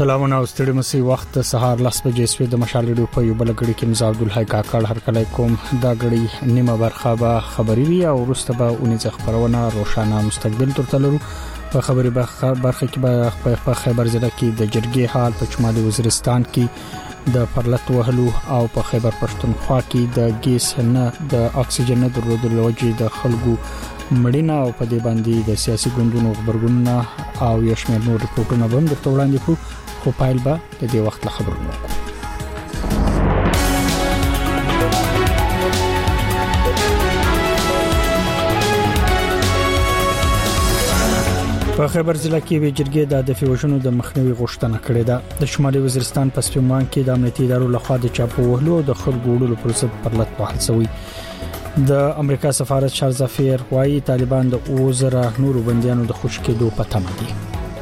سلامونه او ستړي مسي وخت سهار لاس بجې سوي د مشال ریډیو په یو بل غړي کې مزه عبد الحی کاکړ هر کله کوم دا غړي نیمه برخه به خبري وي او وروسته به اونې خبرونه روشانه مستقبل ترتلرو په خبري برخه کې به په خیبر ضلع کې د جرګې حال په شمالي وزیرستان کې د پرلط وهلو او په خیبر پښتونخوا کې د ګیس نه د اکسیجن نه درلودلو لوجې د خلکو مړینه او په دې باندې د سیاسي ګوندونو خبرګونونه او یو شمېر نور ریپورتونه هم درته وړاندې کړو خو پایل به د دې وخت خبرونه کوو. په خیبر ضلع کې وی جرګې د هدفي وژنو د مخنیوي غوښتنه کړې ده. د شمالي وزیرستان په سپیمان کې د امنیتي ادارو لخوا د چاپو وهلو او د خلکو وړلو پر ضد پرلط وهل شوی. د امریکا سفارت چارلز افیر وايي طالبان د 2000 نورو بنديانو د خوشی کېدو په تمه دي.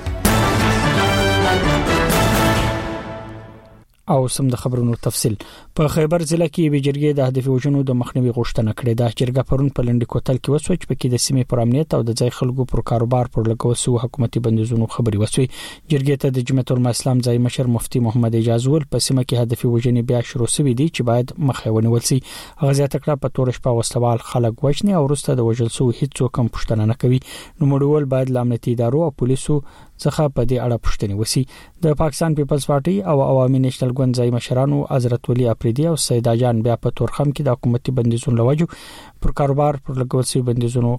او سم د خبرونو تفصيل په خیبر ضلع کې وی جرګې د هدفي وژنو د مخنیوي غوښتنه کړې ده. جرګه پرون په لنډی کوتل کې وسوچ پکې د سیمې پر امنیت او د ځای خلکو پر کاروبار پر لګوسو حکومتي بندیزونو خبري وسوي. جرګې ته د جمعیت الاسلام ځای مشر مفتي محمد اجازه ول په سیمه کې هدفي وژنې بیا شروع شوې دي چې باید مخه ونیول شي. غزا تکړه په تور شپه وسوال خلک وښني او وروسته د وژل سو هیڅ کوم پښتنه نه کوي. نو مړول باید لامنتي ادارو او پولیسو څخه په دې اړه پوښتنه وسی. د پاکستان پیپلز پارټي او عوامي نېشنل ګوند ځای مشرانو حضرت ولی اپریدي او سیدا جان بیا په تورخم کې د حکومتي بندیزونو لوجو پر کاروبار پر لګوسي بندیزونو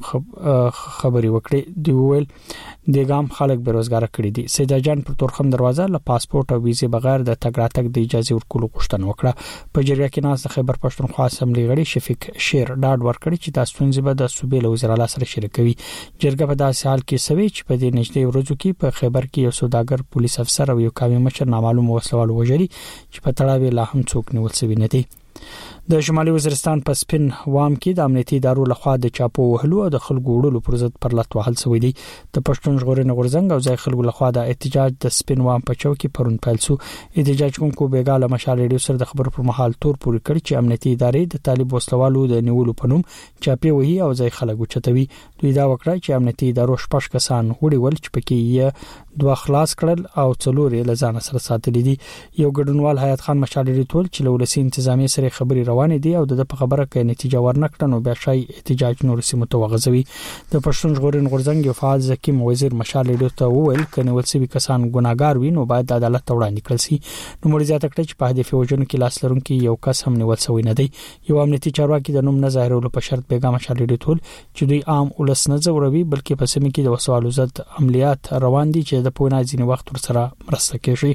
خبري وکړي. دی ویل د ګام خلک بیروزګار کړي دي. سیدا جان پر تورخم دروازه له پاسپورت او ویزه بغیر د تګ راتګ د اجازه ورکولو غوښتنه وکړه. په جرګه کې ناز د خیبر پښتونخوا اسمبلی غړي شفیق شیر ډاډ ورکړي چې تاسو څنګه به د صوبې له وزیر اعلی سره شریکوي. جرګه په داسې حال کې سوي چې په دې نږدې ورځو کې په خیبر کې یو سوداګر پولیس افسر او یو قومي مشر نامعلوم وسلوال وژلي چې په تړاو لا هم څوک نیول شوی نه دی. د شمالي وزیرستان په سپین وام کې د امنیتي ادارو لخوا د چاپو وهلو او د خلکو وړلو پر ضد پرلط وهل شوی دی. د پښتون ژغورنې غورځنګ او ځای خلکو لخوا د احتجاج د سپین وام په چوک کې پرون پیل شو. احتجاج کوونکو بیګاله مشال ریډیو سره د خبرو پر مهال تور پوري کړ چې امنیتي ادارې د طالب وسلوالو د نیولو په نوم چاپی وهي او ځای خلکو چتوي. دوی دا وکړه چې امنیتي ادارو شپږ کسان وړي ول چې پکې یې دوه خلاص کړل او څلور له ځان سره ساتلي دي. یو ګډونوال حیات خان مشال ریډیو تول چې لولسي انتظامی سره خبري روانې دي او د خبره کې نتیجه ورنکړه نو بیا شای احتجاج نور سیمه توغزوي. د پښتون ژغورنې غورځنګ یو فعال زکیم وزیر مشال ریډیو ته وویل کنه ولسي کسان ګناګار وي نو باید د عدالت وړاندې کړل شي. نو مړي زیاته کړ چې په هدف وژنو کې لاس لرونکي یو کس هم نیول شوی نه دی. یو امنیتي چارواکي د نوم نه ظاهرولو په شرط بیګا مشال ریډیو تول چې دوی عام ولس نه زوروي بلکې په سیمه کې د وسوالو ضد عملیات روان دي چې د پونا ځینې وخت ور سره مرسته کوي.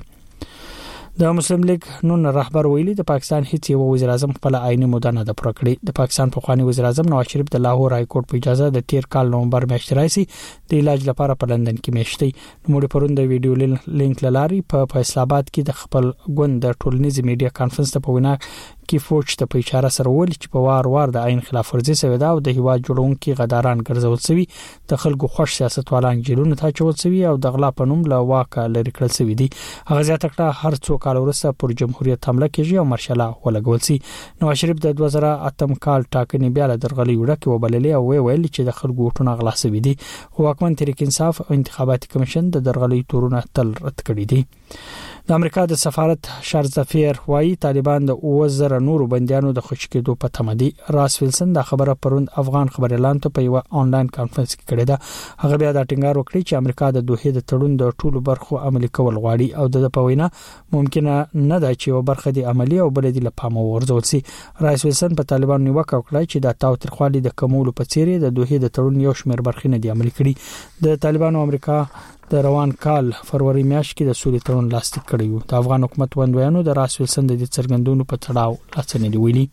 د مسلم لیگ نون رهبر ویلي د پاکستان هیڅ یو وزیر اعظم خپل عیني موده نه د پرکړې. د پاکستان پخوانی وزیر اعظم نواز شریف د لاهور های کورټ په اجازه د 13 کال نومبر میاشتې راځي د علاج لپاره په لندن کې میشتي. نو پرون د ویډیو لینک لاري په فیصل آباد کې د خپل ګوند د ټولنیز میډیا کانفرنس ته په وینا کې فوج ته په اشاره سره ویل چې په وار د عین خلاف ورزي شوی دا او د هوا جوړونکو غداران ګرځول شوی د خلکو خوش سیاستوالان جیلونه ته چول شوی او د غلا په نوم له واکه لري کړل شوی دي. هغه زیاته کړه هر څو کال وروسته پر جمهوریت حمله کیږي او مرشله ولګول شي. نواز شریف د 2008 کال ټاکنې بیا له درغلي وړه کې وبللې او ویل چې د خلکو وټونه غلا شوی دي. حکومت تحریک انصاف او انتخاباتي کمیشن د درغلي تورونه تل رد کړی دي. د امریکا د سفارت چارلز افیر وايي طالبان د 2000 نورو بنديانو د خوشی کېدو په تمه دي. راس ویلسن دا خبره پروند افغان خبر اعلان ته په یو آنلاین کانفرنس کې کړې ده. هغه بیا د ټینګار وکړي چې امریکا د دوه د تړون د ټولو برخو عملي کول غواړي او د پوینا ممکنه نه ده چې یو برخه د عملی او بل د لپاره ورزول شي. راس ویلسن په طالبان نیوکه وکړه چې د تاو ترخوالي د کمولو په څیر د دوه د تړون یو شمېر برخې نه دي عملي کړي. د طالبان او امریکا د روان کال فروری میاشت کې د سولې تړون لاسلیک کړی و. د افغان حکومت وندویانو د راس ویلسن د څرګندونو په تړاو لاسنیوي ویلي.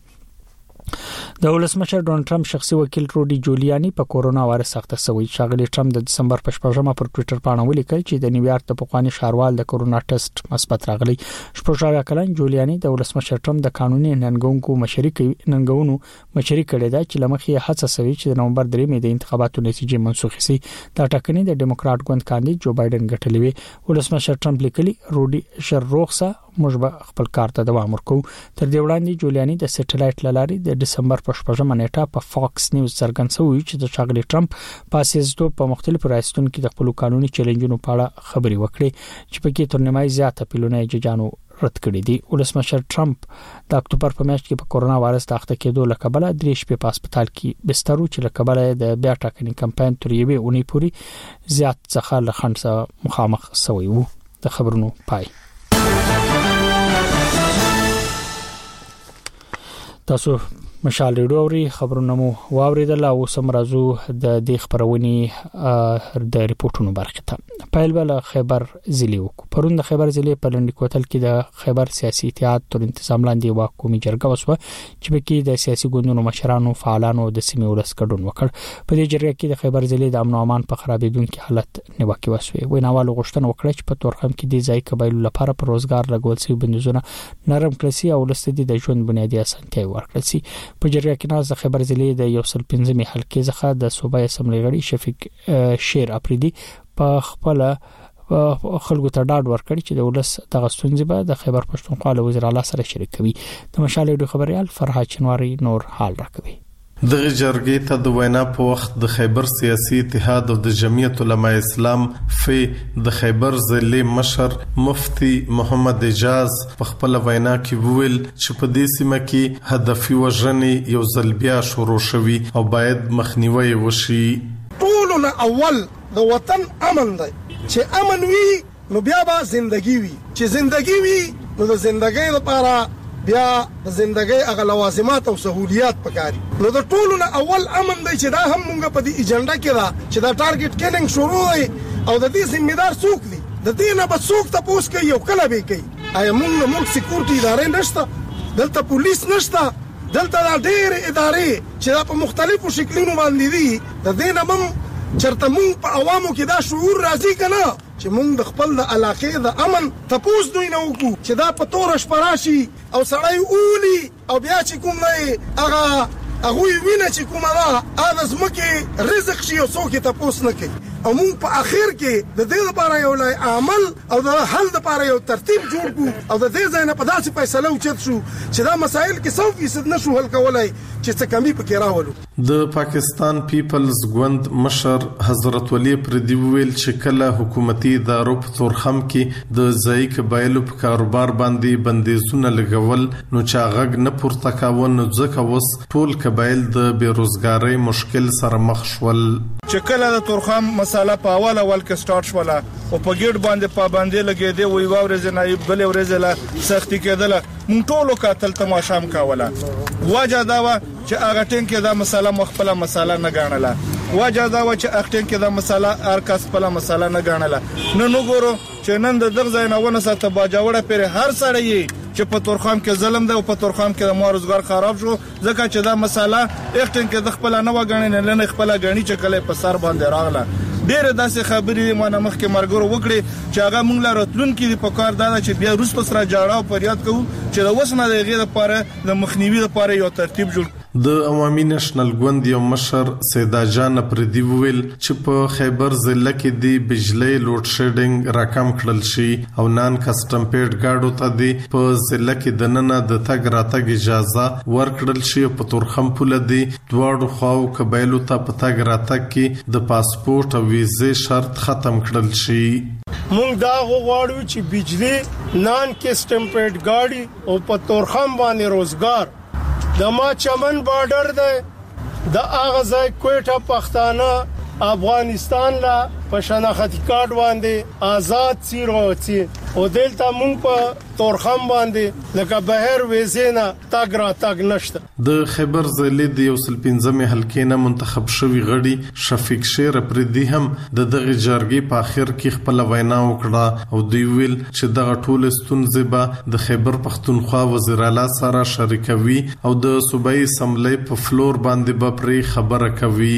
د ولسمشر ډونالد ټرمپ شخصي وکیل روډي جولیانی په کورونا وایرس اخته شوی. شاغلی ټرمپ د دسمبر په 14مه پر ټوئیټر باندې ولیکل چې د نیویارک د پخوانی ښاروال د کورونا ټیسټ مثبت راغلی. 14 کلن جولیانی د ولسمشر ټرمپ د قانوني ننګونکو مشري کړي دا چې لمخې هڅه شوی چې د نومبر 3 د انتخاباتو نتیجې منسوخ شي. دا ټاکنې د ډیموکرات ګوند کاندید جو بایدن ګټلې وي. ولسمشر ټرمپ لیکلي روډي شر روخصه موږ به خپل کار ته دوام ورکو. تر دې وړاندې جولیانی د سټلایټ لاري د ډسمبر په 8 نیټه په فاکس نیوز څرګند شوی چې د ښاغلي ټرمپ په سیاستو په مختلفو راستون کې د خپل قانوني چیلنجونو په اړه خبري وکړي چې په کې تر نیمای زیاته پیلونه ججانو رد کړی دي. ولسمشر ټرمپ د اکتوبر په میاشت کې په کورونا وایرس د اخته کېدو لکبله 3 شپې په هسپتال کې بسترو چې لکبله د بیا ټاکنې کمپاین تر یوې اونۍ پورې زیات څخه لخند سره مخامخ شوی وو. د خبرونو پای. تاسو مشال ریډوري خبرونه مو واوریدل او سم راځو د دې خبرونې د ریپورتونو برخه ته. پایل بل خیبر ضلع وکړو. پرون د خیبر ضلع په لنډی کوتل کې د خیبر سیاسي اتحاد تر تنظیم لاندې یو قومي جرګه وسوه چې په کې د سیاسي ګوندونو مشرانو فعالانو د سیمې ولس ګډون وکړ. په دې جرګه کې د خیبر ضلع د امن او امان په خرابېدونکو حالت نیوکه وسوه. ویناوالو غوښتنه وکړه چې په تورخم کې د ځای قبایلو لپاره پر روزګار لګول شوی بندیزونه نرم کړي او ولستدي د ژوند بنیادی اسانتیاوي ورکړي شي. په جرګه کې ناز د خیبر ضلع د 115 حلقې څخه د صوبای اسمبلی غړي شفیق شیر اپریدي په خپل خلکو ته ډاډ ورکړي چې د ولس د غستونځي به د خیبر پښتونخوا له وزیر اعلی سره شریکوي. د مشال ډو خبريال فرحات چنواری نور حال راکوي. دغه جرګې ته د وینا په وخت د خیبر سیاسي اتحاد او د جمعیت علماء اسلام د خیبر ضلع مشر مفتی محمد اجاز په خپل وینا کې وویل چې په دې سیمه کې هدفي وژنې یو ځل بیا شروع شوي او باید مخنیوي وشي. ټولونه اول د وطن امن دی، چې امن وي نو بیا به زندگی وي، چې زندگی وي نو د زندګۍ لپاره بیا د زندګۍ هغه لوازمات او سہولیات پکاري. نو د ټولو نه اول امن دی چې دا هم مونږ په دې ایجنډا کې دا چې دا ټارګټ کیننګ شروع دی او د دې ذمہ دار څوک دی، د دې نه به څوک تاسو کوي او کله به کوي. آیا مونږ سکیورټي ادارې نشته، دلته پولیس نشته، دلته دا ډېر ادارې چې دا په مختلفو شکلونو باندې دي. د دې نه مونږ چرته مونږ په عوامو کې دا شعور راځي کنه چې مونږ د خپل د علاقې د امن تپوس دوی نه وکړو چې دا په تور شپراشي او سړی اولی او بیا چې کوم نه هغه وینه چې کومه دا از مکه رزق شي او څوک تپوس نه کوي. او مونږ په اخر کې د دې لپاره یو لای عمل او د حل لپاره یو ترتیب جوړ کړو او د دې ځای نه په داسې فیصله وچت شو چې دا مسائل کې 100% نشو حل کولای چې څه کمی پکې راولو. د پاکستان پیپلز ګوند مشر حضرت ولی پردی ویل چې کله حکومتي ادارو په تورخم کې د ځای قبایلو په کاروبار باندې بندیزونه لګول نو چا غږ نه پورته کاوه نو ځکه وس ټول قبایل د بیروزګاری مشکل سره مخ شول. چې کله د تورخم مساله په اول کې سٹارټ شوله او په ګډ باندې پابندي لګېدې وی واورې نایب بل ورځ له سختي کېدله مونږ ټولو قاتل تماشام کاوله. وجه دا و چې هغه ټین کې دا مساله مخفله مساله نه غاڼله، وجه دا و چې هغه ټین کې دا مساله ارکاس په مساله نه غاڼله. نو ګورو چې نن د دغه ځای نه ونه ساته باجوړه پر هر سړی چې په تورخم کې ظلم دی او په تورخم کې د مارزګار خراب شو ځکه چې دا مساله اختن کې د خپل نه وګڼي نه نه خپل غني چې کله په سر باندې راغله. ډېر داسې خبرې مانه مخ کې مرګرو وکړي چې هغه مونږ لا راتلون کې په کار دا چې بیا روس په سره جاړه او فریاد کوو چې د وسنه د غیر لپاره د مخنیوي لپاره یو ترتیب جوړ. د عوامي نېشنل ګوند یو مشر سیدا جان پردی ویل چې په خیبر ضلع کې د بجلی لوډ شیډینګ راکم کړل شي او نان کسټم پیډ گاډو ته دی په ضلع کې د نن د تګ راتګ اجازه ورکړل شي. په تورخم پوله دی دواړو خواو قبایلو ته په تګ راتګ کې د پاسپورت او ویزې شرط ختم کړل شي. مونږ دا غواړو چې بجلی نان کسټم پیډ گاډي او په تورخم باندې روزګار د ما چمن بارډر دی د اغه ځای کوټه پښتانه افغانستان لا په شناختی کارت باندې آزاد سیروتی او دلته مونږ په تورخم باندې لکه بهر ویزینا تاګ را تاګ نشته. د خیبر ضلع د 115 حلقې نه منتخب شوی غړي شفیق شیر پردی هم د دغه جرګې په اخر کې خپل وینا وکړه او دوی ویل چې دغه ټول ستونزې به د خیبر پښتونخوا وزیر اعلی سره شریکوي او د صوبایي اسمبلی په فلور باندې به پرې خبره کوي.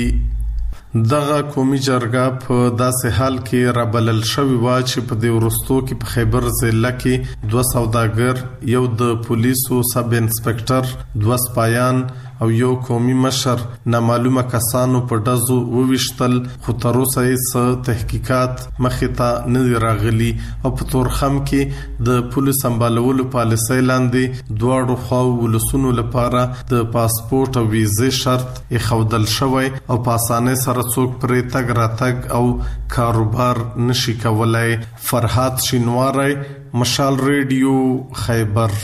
دغه قومي جرګه په داسې حال کې رابلل شوی و چې په دې ورستو کې په خیبر ضلع کې 2 سوداګر، یو د پولیسو سب انسپکټر، 2 سپایان، او یو قومي مشر نامعلومه کسانو په ډزو وویشتل، خو تر اوسه یې تحقیقات مخې ته نه دي راغلي او په تورخم کې د پولیس سمبالولو پالیسۍ لاندې دواړو خواو ولسونو لپاره د پاسپورت او ویزې شرط ایښودل شوی او په اسانۍ سره څوک پرې تګ راتګ او کاروبار نشي کولای. فرهاد شینواری، مشال ریډیو، خیبر.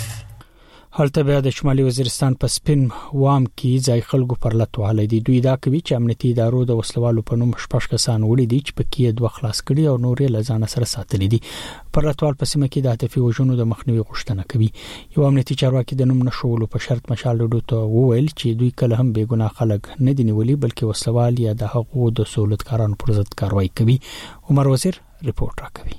هلته بیا د شمالي وزیرستان په سپین وام کې ځای خلکو پر لټواله دي. دوی دا کوي چې امنیتي ادارو د وسلوالو په نوم شپږ کسان وړي دي چې پکې دوه خلاص کړي او نورې لزان سره ساتلي دي. پر لټوال په سیمه کې د هدفي وژنو د مخنیوي غوښتنه کوي. یو امنیتي چارواکي د نوم نشولو په شرط مشال ډوډو ته وویل چې دوی کله هم بې ګناه خلک نه دي نیولي، بلکې وسلوال یا د هغو د سہولتکارانو پر ضد کاروایی کوي. عمر وزیر رپورټ راکوي.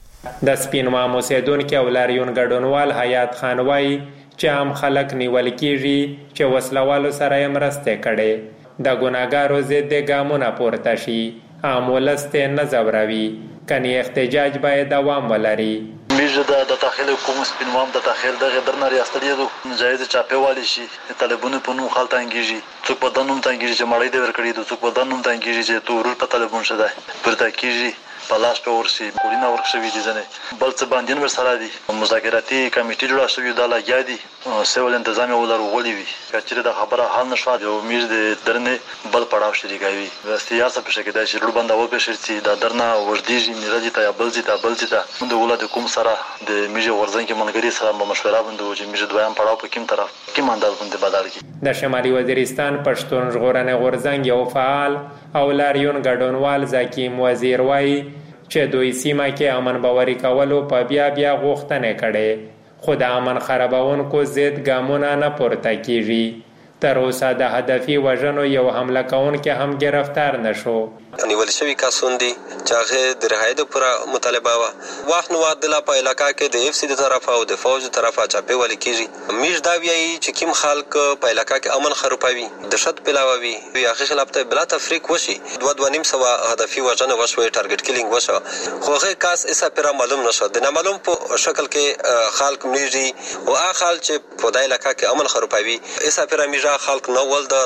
د سپین وام اوسیدونکو او لاریون ګډونوال حیات خان وایي چې عام خلک نیول کیږي چې وسلوالو سره یې مرسته کړي. د ګناګارو ضد ګامونه پورته شي، عام ولس ته نه ځوروي، کني احتجاج باید دوام ولري. میژه د داخل حکومت سپین وام د داخل دغه درنه ریاستلیدو نجایز چاپیوالی شي، طالبونو په نوم خلک انګیږي، څوک په دنوم تنګیږي چې مړی دی ورکړي، څوک په دنوم تنګیږي چې تورور په طالبون شته پرته کیږي، په لاس په ورسي کورینه ورکشوي دي. ځنه بل څه باندې ور سره دي مذاکراتي کمیټې جوړه شوې د لګیا دي، سیول تنظیم ولر غولي وي چې د خبره حل نشو دی او میز د درنه بل پړاو شریکوي. سیاست په شکل د شروع بنده و په شرطي د درنه وردیږي میراجي ته بل ځي د ولادت کوم سره د میژه ورزن کې منګري سره مشوره بندو چې میژه دویم پړاو په کوم طرف کې انداز باندې بدل کی. د شمالي وزیرستان پښتون ژغورنې غورځنګ یو فعال او لاریون ګډونوال زکیم وزیر وایي چې دوی سیمه کې امن باوري کولو په بیا غوښتنه کړي، خو د امن خرابونکو ضد ګامونه نه پورته کیږي. تر اوسه د هدفي وژنو یو حمله کوونکی هم گرفتار نشو. نیول شوی کسان دي چې هغه د رهایی د پوره مطالبه واخ نو عدالت په علاقہ کې د اف سی د طرفه او د فوج طرفه چاپی ولې کیږي. میش دا ویي چې کوم خلک په علاقہ کې امن خرابوي، دهشت پیلاوي، یا خلاف ته بلا تفریق وشي، 2.5 هدفي وژنه وشوي، ټارګټ کیلینګ وشو، خو هغه کاس ایسا پیرا معلوم نشو. د نامعلوم په شکل کې خلک میږي او هغه خلک چې په دای علاقہ کې امن خرابوي ایسا پیرا میږي خلک نه ولدا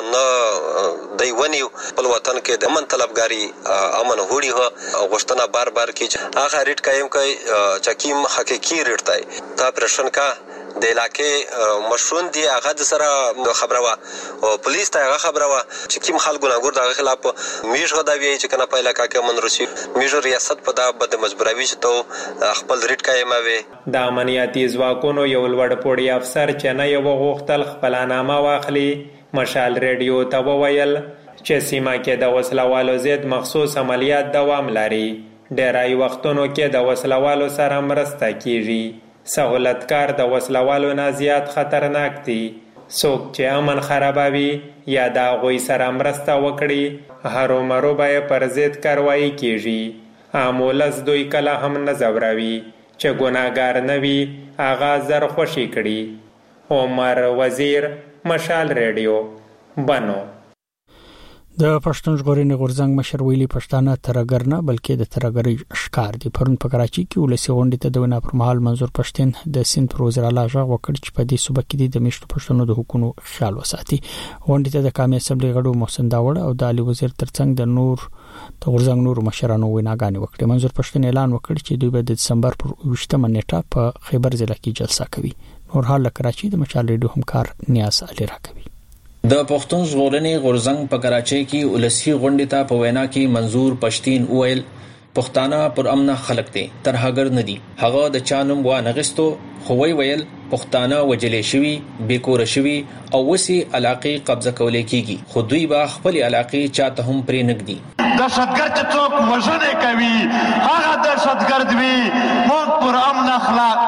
نه دیونی په وطن کې د امن طلبګاری امن هوړي هو غوښتنه بار کی هغه ریټ قائم کوي چکیم حقيقي ریټای تا پرشن کا د علاقې مشرون دی هغه د سره خبره وا او پولیس ته هغه خبره وا چې کوم خلک ګناګور دغه خلاف میژه دا وی چې کنه په علاقې کې من روسي میژه ریاست په دا بد مجبوروي چې ته خپل ریټ قائموي. د امنیتي ځواکونو یو لوړ پوړی افسر چې نه یو غوښتل خپل نامه واخلي مشال ریډیو ته وویل چې سیمه کې د وسلوالو ضد مخصوص عملیات دوام لري. ډیری وختونو کې د وسلوالو سره مرسته کیږي. سہولتکار د وسلوالو نه زیات خطرناک دي. څوک چې امن خرابوي یا د هغوی سره مرسته وکړي هرومرو به پر ضد کاروایی کیږي. عام ولس دوی کله هم نه ځوروي چې ګناهګار نه وي هغه زر خوشي کړي. عمر وزیر، مشال ریډیو، بنو. د پښتون ژغورنې غورځنګ مشر ویلي پښتانه ترګر نه بلکې د ترګرۍ ښکار دي. پرون په کراچي کې ولسی غونډې ته د وینا پر مهال منظور پښتين د سیند پر وزیر اعلی ژغ وکړ چې په دې صوبه کې د میشتو پښتنو د حقوقو خیال وساتي. غونډې ته د قومي اسمبلی غړو محسن داوړ او د علي وزیر ترڅنګ د غورځنګ نور مشرانو ویناګانې وکړې. منظور پښتين اعلان وکړ چې دوی به د دسمبر پر 28 نیټه په خیبر ضلع کې جلسه کوي. نور حال کراچي د مشال ریډیو همکار نیاز علي راکوي. د پښتون ژغورنې غورځنګ په کراچۍ کې ولسی غونډې ته په وینا کې منظور پښتين ویل پښتانه پر امن خلق دي، ترهګر نه دي. هغه د چانم و نغستو خو ویل پښتانه وجلې شوی، بیکور شوی او وسی علاقې قبضه کولې کیږي، خو دوی به خپل علاقې چاته هم پرې نګدي. دهشتګرد چې څوک وژنې کوي هغه دهشتګرد وي. موږ پر امن اخلاق،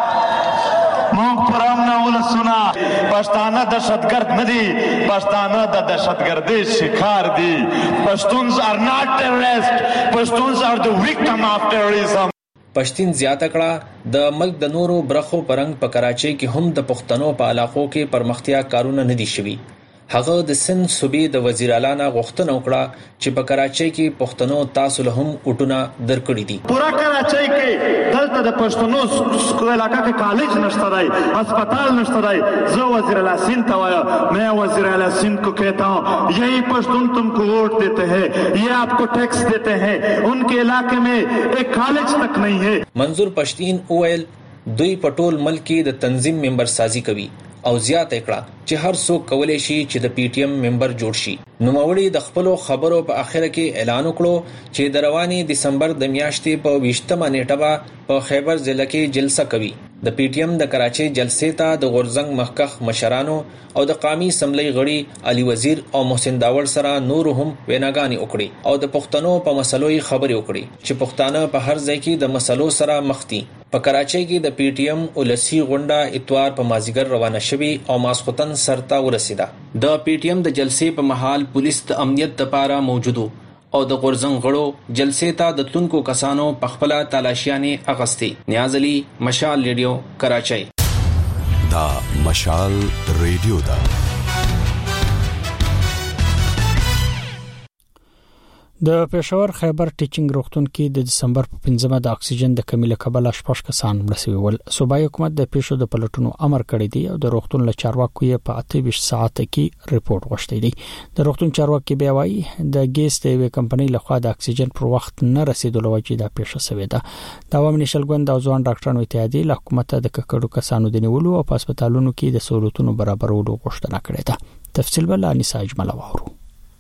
موږ پر امن ولسونه. پښتانه دهشتګرد نه دي، پښتانه د دهشتګردۍ شکار دي. Pashtuns are not terrorists. Pashtuns are the victim of terrorism. پښتين زیاته کړه د ملک د نورو برخو پرنګ په کراچۍ کې هم د پښتنو په علاقو کې پرمختیا کارونه نه دي شوي. هغه د سند صوبې د وزیر اعلی نه غوښتنه وکړه چې په کراچۍ کې پښتنو تاسو له هم اوټونه درکړي دي. پورا کراچۍ کې دلته د پښتنو علاقہ کې کالج نشته دی، هسپتال نشته دی. زه وزیر اعلی سندھ ته وایم، میں وزیر اعلی سندھ کو کہتا ہوں یہی پشتون تم کو ووٹ دیتے ہیں، یہ آپ کو ٹیکس دیتے ہیں، ان کے علاقے میں ایک کالج تک نہیں ہے. منظور پښتین اویل دوی په ټول ملک کې د تنظیم ممبر سازي کوي او زیات کړه چې هر څوک کولای شي چې د پی ټی ایم ممبر جوړ شي. نوموړي د خپل خبرو په اخر کې اعلان وکړو چې د رواني دسمبر د میاشتې په 20مه نیټه په خیبر ضلع کې جلسه کوي. د پی ټی ایم د کراچۍ جلسې ته د غورزنګ مخکخ مشرانو او د قومي اسمبلی غړي علي وزیر او محسن داوړ سره نور هم ویناګانې وکړي او د پښتنو په مسلو یې خبرې وکړي چې پښتانه په هر ځای کې د مسلو سره مخ دي. په کراچۍ کې د پی ټی ایم ولسی غونډه اتوار په مازیګر روانه شوي او ماسختن سرته ورسیده. د پی ټی ایم د جلسې په محل پولیس د امنیت لپاره موجود او د غورزنګ غړو جلسې ته د تلونکو کسانو په خپل تلاشیانې اغستې. نیاز علي، مشال ریډیو، کراچۍ. دا مشال ریډیو دا د پېښور خیبر ټیچینګ روغتون کې د دسمبر په 15مه د اکسیجن د کمی له کبله 8 کسان مړ شوي ول. صوبایي حکومت د پیښو د پلټونو امر کړی دی او د روغتون له چارواکو یې په 28 ساعت کې ریپورت غوښتي دی. د روغتون چارواکي بیا وایي د ګیس د یوې کمپنۍ لخوا د اکسیجن پر وخت نه رسیدلو وجې د پیښه شوې ده. د عوامي نشل ګوند او ځوان ډاکټرانو اتحادیې له حکومت د ککړو کسانو د نیولو او په هسپتالونو کې د سہولتونو برابرولو غوښتنه کړې ده. تفصیل بل انیسا اجمل واورو.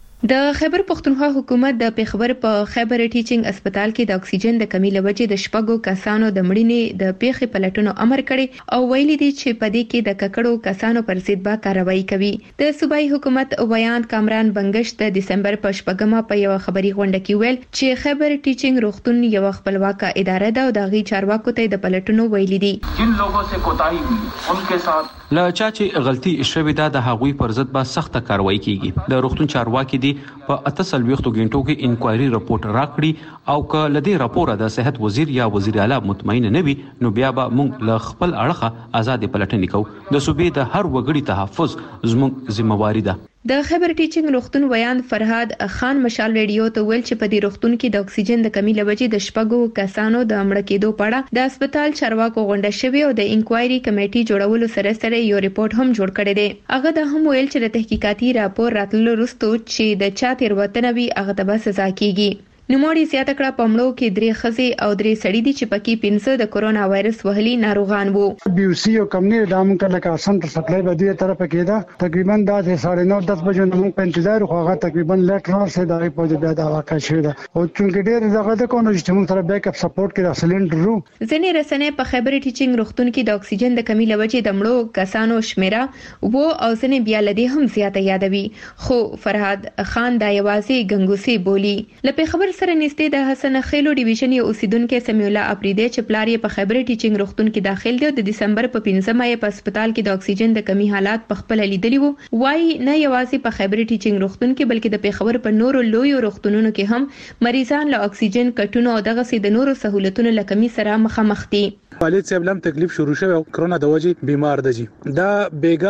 د خیبر پښتونخوا حکومت د پیښور په خیبر ټیچینګ اسپیټال کې د اکسیجن د کمی له وجې د شپږو کسانو د مړینې د پیښې پلټونو امر کړی او ویلي دي چې په دې کې د ککړو کسانو پر ضد به کاروایی کوي. د صوبایي حکومت ویان کامران بنگش د دسمبر په 8مه په یو خبري غونډه کې ویل چې خیبر ټیچینګ روغتون یو خپلواکه اداره ده او د غي چارواکو ته د پلټونو ویلي دي. جن لوگوں سے کوتاهی ہوئی ان کے ساتھ لا چا چې غلطي شوې ده د هغوی پر ضد به سخته کاروایی کیږي. د روغتون چارواکي دي په 48 غنټو کې انکوایري رپورت راکړي او که لدی راپور د صحت وزیر یا وزیر اعلی مطمئن نه وي نو بیا به موږ له خپل اړخه آزاد پلټنې کوو. د صوبې د هر وګړي تحفظ زموږ ذمہواری ده. د خیبر ټیچینګ روغتون ویان فرهاد خان مشال ریډیو ته ویل چې په دې روغتون کې د اکسیجن د کمی لوجې د شپږو کسانو د مړ کېدو په اړه د هسپتال چارواکو غونډه شوې او د انکوایري کمیټې جوړولو سره یو ریپورت هم جوړ کړی دی. هغه د هم ویل چې د تحقیقاتي راپور راتللو وروسته چې د چا تیروتنه وي هغه ته به سزا کیږي. نوموړي زیاته کړه په مړو کې 3 ښځې او 3 سړي دي چې پکې 15 د کورونا وایرس وهلي ناروغان وو. بي او سی او کمنی دام کله کا سنټر سپلای به دې طرف کې دا تقریبا د 9:30 بجې نو په انتظار خو هغه تقریبا لیټر سره د په بیا دا واقع شوه ده او چې ډېر دغه د کوم چې موږ سره بیک اپ سپورټ کې سلندر رو ځنې رسنۍ په خیبر ټیچینګ روغتون کې د اکسیجن د کمی لوجې د مړو کسانو شمیره وو او ځنې بیا لدی هم زیاته یادوي. خو فرهاد خان دا یوازې ګنګوسي بولی. لپاره خبر سره نږدې د حسن خیلو ډیویژن یو اوسیدونکو سمیع الله اپریدی چې پلار یې په خیبر ټیچینګ روغتون کې داخل دی او د دسمبر په 15مه یې په هسپتال کې د اکسیجن د کمی حالات په خپل لیدلی وو. وایي نه یوازې په خیبر ټیچینګ روغتون کې بلکې د پیښور په نورو لویو روغتونونو کې هم مریضان له اکسیجن کټونو او دغه سي د نورو سہولتونو لکمي سره مخامخ دي. والد صاحب لم تکلیف شروع شوه کرونا د وجې بیمار دی دا بیگا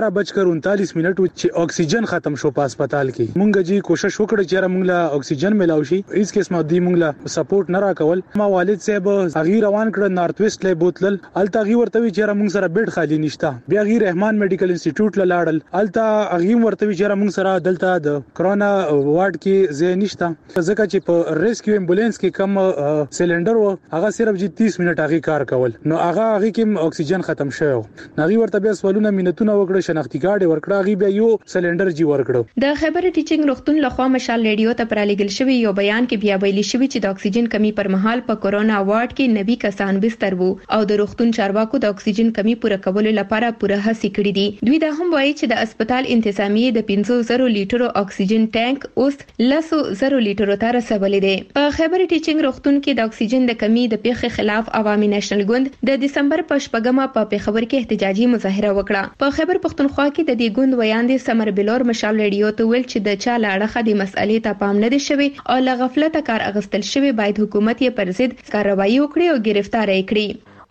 12:39 چې اکسیجن ختم شو په هسپتال کې مونږ جی کوشش وکړه چې موږ له اکسیجن ملاوي شي هیڅ قسمه دی موږ له سپورټ نه راکول. ما والد صاحب غیر روان کړ نارث ویسټ له بوتل الته غي ورته چې موږ سره بیډ خالی نشته. بیا غیر رحمان میډیکل انسټیټیوټ له لاړل الته غي ورته چې موږ سره دلته د کرونا وارډ کې ځای نشته ځکه چې په ریسکیو امبولانس کې کم سلندر و هغه صرف 30 منټ هغه کار نو هغه کې اکسیجن ختم شوی نغي ورته بیا سوالونه مينتونه وکړه شناختی کارت ورکړه غي بیا یو سلندر جی ورکړه. د خیبر ټیچینګ روغتون لخوا مشال ریډیو ته پرالګل شوی یو بیان کې بیا ویلي شوی چې د اکسیجن کمی پر مهال په کورونا وارډ کې 90 کسان بستر وو او د روغتون چارواکو د اکسیجن کمی پوره کولو لپاره پوره هڅې کړې دي. دوی دا هم وایي چې د هسپتال انتظامیه د 500 لیټرو اکسیجن ټانک اوس 100 لیټرو ته رسولې دي. په خیبر ټیچینګ روغتون کې د اکسیجن د کمی د پیښې خلاف عوامي نېشنل ګوند د دسمبر په 8مه په پیښور کې احتجاجي مظاهره وکړه. په خیبر پښتونخوا کې د دې ګوند ویاندې سمر بلور مشال ریډیو ته ویل چې د چا لاړه د مسئلې ته پام نه دی شوی او له غفلت کار اغستل شوی باید حکومت یې پر ضد کاروایی وکړي او گرفتار یې کړي.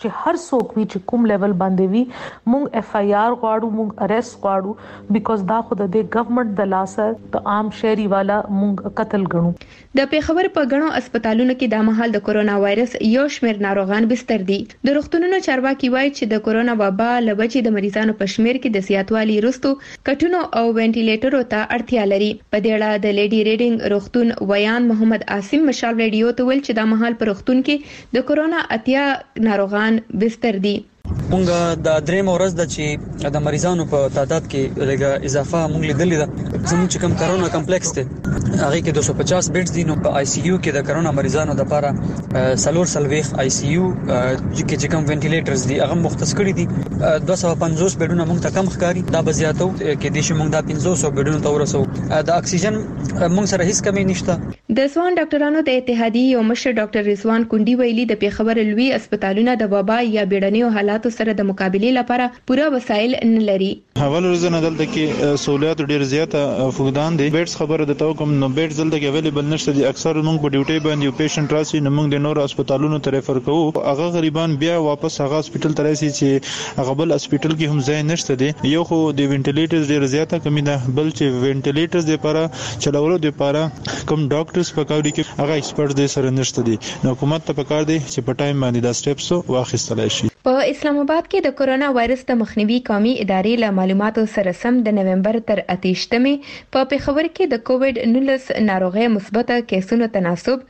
چې هر څوک وی چې کوم لیول باندې وی مونږ اف آی آر غواړو مونږ اریسټ غواړو بیکاز دا خود د گورنمنت د لاسه د عام شهري والا مونږ قتل غنو. د پیښور په غنو هسپتالونو کې د مهال د کورونا وایرس یو شمېر ناروغان بستر دي. د روغتونونو چارواکي وایي چې د کورونا وبا لوجې د مریضانو په شمېر کې د زیاتوالي وروسته کټونو او وینټیلیټرو ته اړتیا لري. په دې اړه د لیډي ریډینګ روغتون ویان محمد عاصم مشال ریډیو ته ویل چې د مهال پر روغتون کې د کورونا اتیا ناروغان بستر دي. مونږ د دریم ورځ د چې د مریضانو په تعداد کې لږه اضافه مونږ لیدلې ده. زموږ چې کوم کرونا کمپلیکس دی هغه کې 250 بیډز دي. نو په آی سی یو کې د کرونا مریضانو لپاره سلور سلويخ آی سی یو چې کوم وینټیلیټرز دي هغه مختص کړي دي. 250 بیډونه مونږ ته کم ښکاري. دا به زیاتو کې د شي مونږ د 500 بیډونو ته ورسو. د اکسیجن مونږ سره هیڅ کمی نشته. د ځوان ډاکټرانو د اتحادیې یو مشر ډاکټر رضوان کونډي ویلي د پیښور لوی هسپتالونه د وبا یا بیړنیو حالاتو سره د مقابله لپاره پوره وسایل نه لري. حواله روزنه دلته کې سہولیات ډیر زیاته فقدان دي. بیډز خبره د تو کوم نو بیډز دلته کې اویلیبل نشته دي. اکثر موږ په ډیوټي باندې یو پیشنټ راسي نو موږ د نور هسپتالونو ته ریفر کوو. هغه غریبان بیا واپس هغه هسپتال ته راسي چې هغه بل هسپتال کې هم ځای نشته دي. یو خو د وینټیلیټرز ډیر زیاته کمی ده. بل چې وینټیلیټرز لپاره چلولو لپاره کوم ډاکټرز پکاوري کې هغه ایکسپرټ دي سره نشته دي. نو حکومت ته پکار دي چې په ټایم باندې دا سټیپس واخیستل شي. په اسلام آباد کې د کورونا وایرس د مخنیوي قومي ادارې له معلوماتو سره سم د نومبر تر 28مې په پیښور کې د کووډ 19 ناروغي مثبت کیسونو تناسب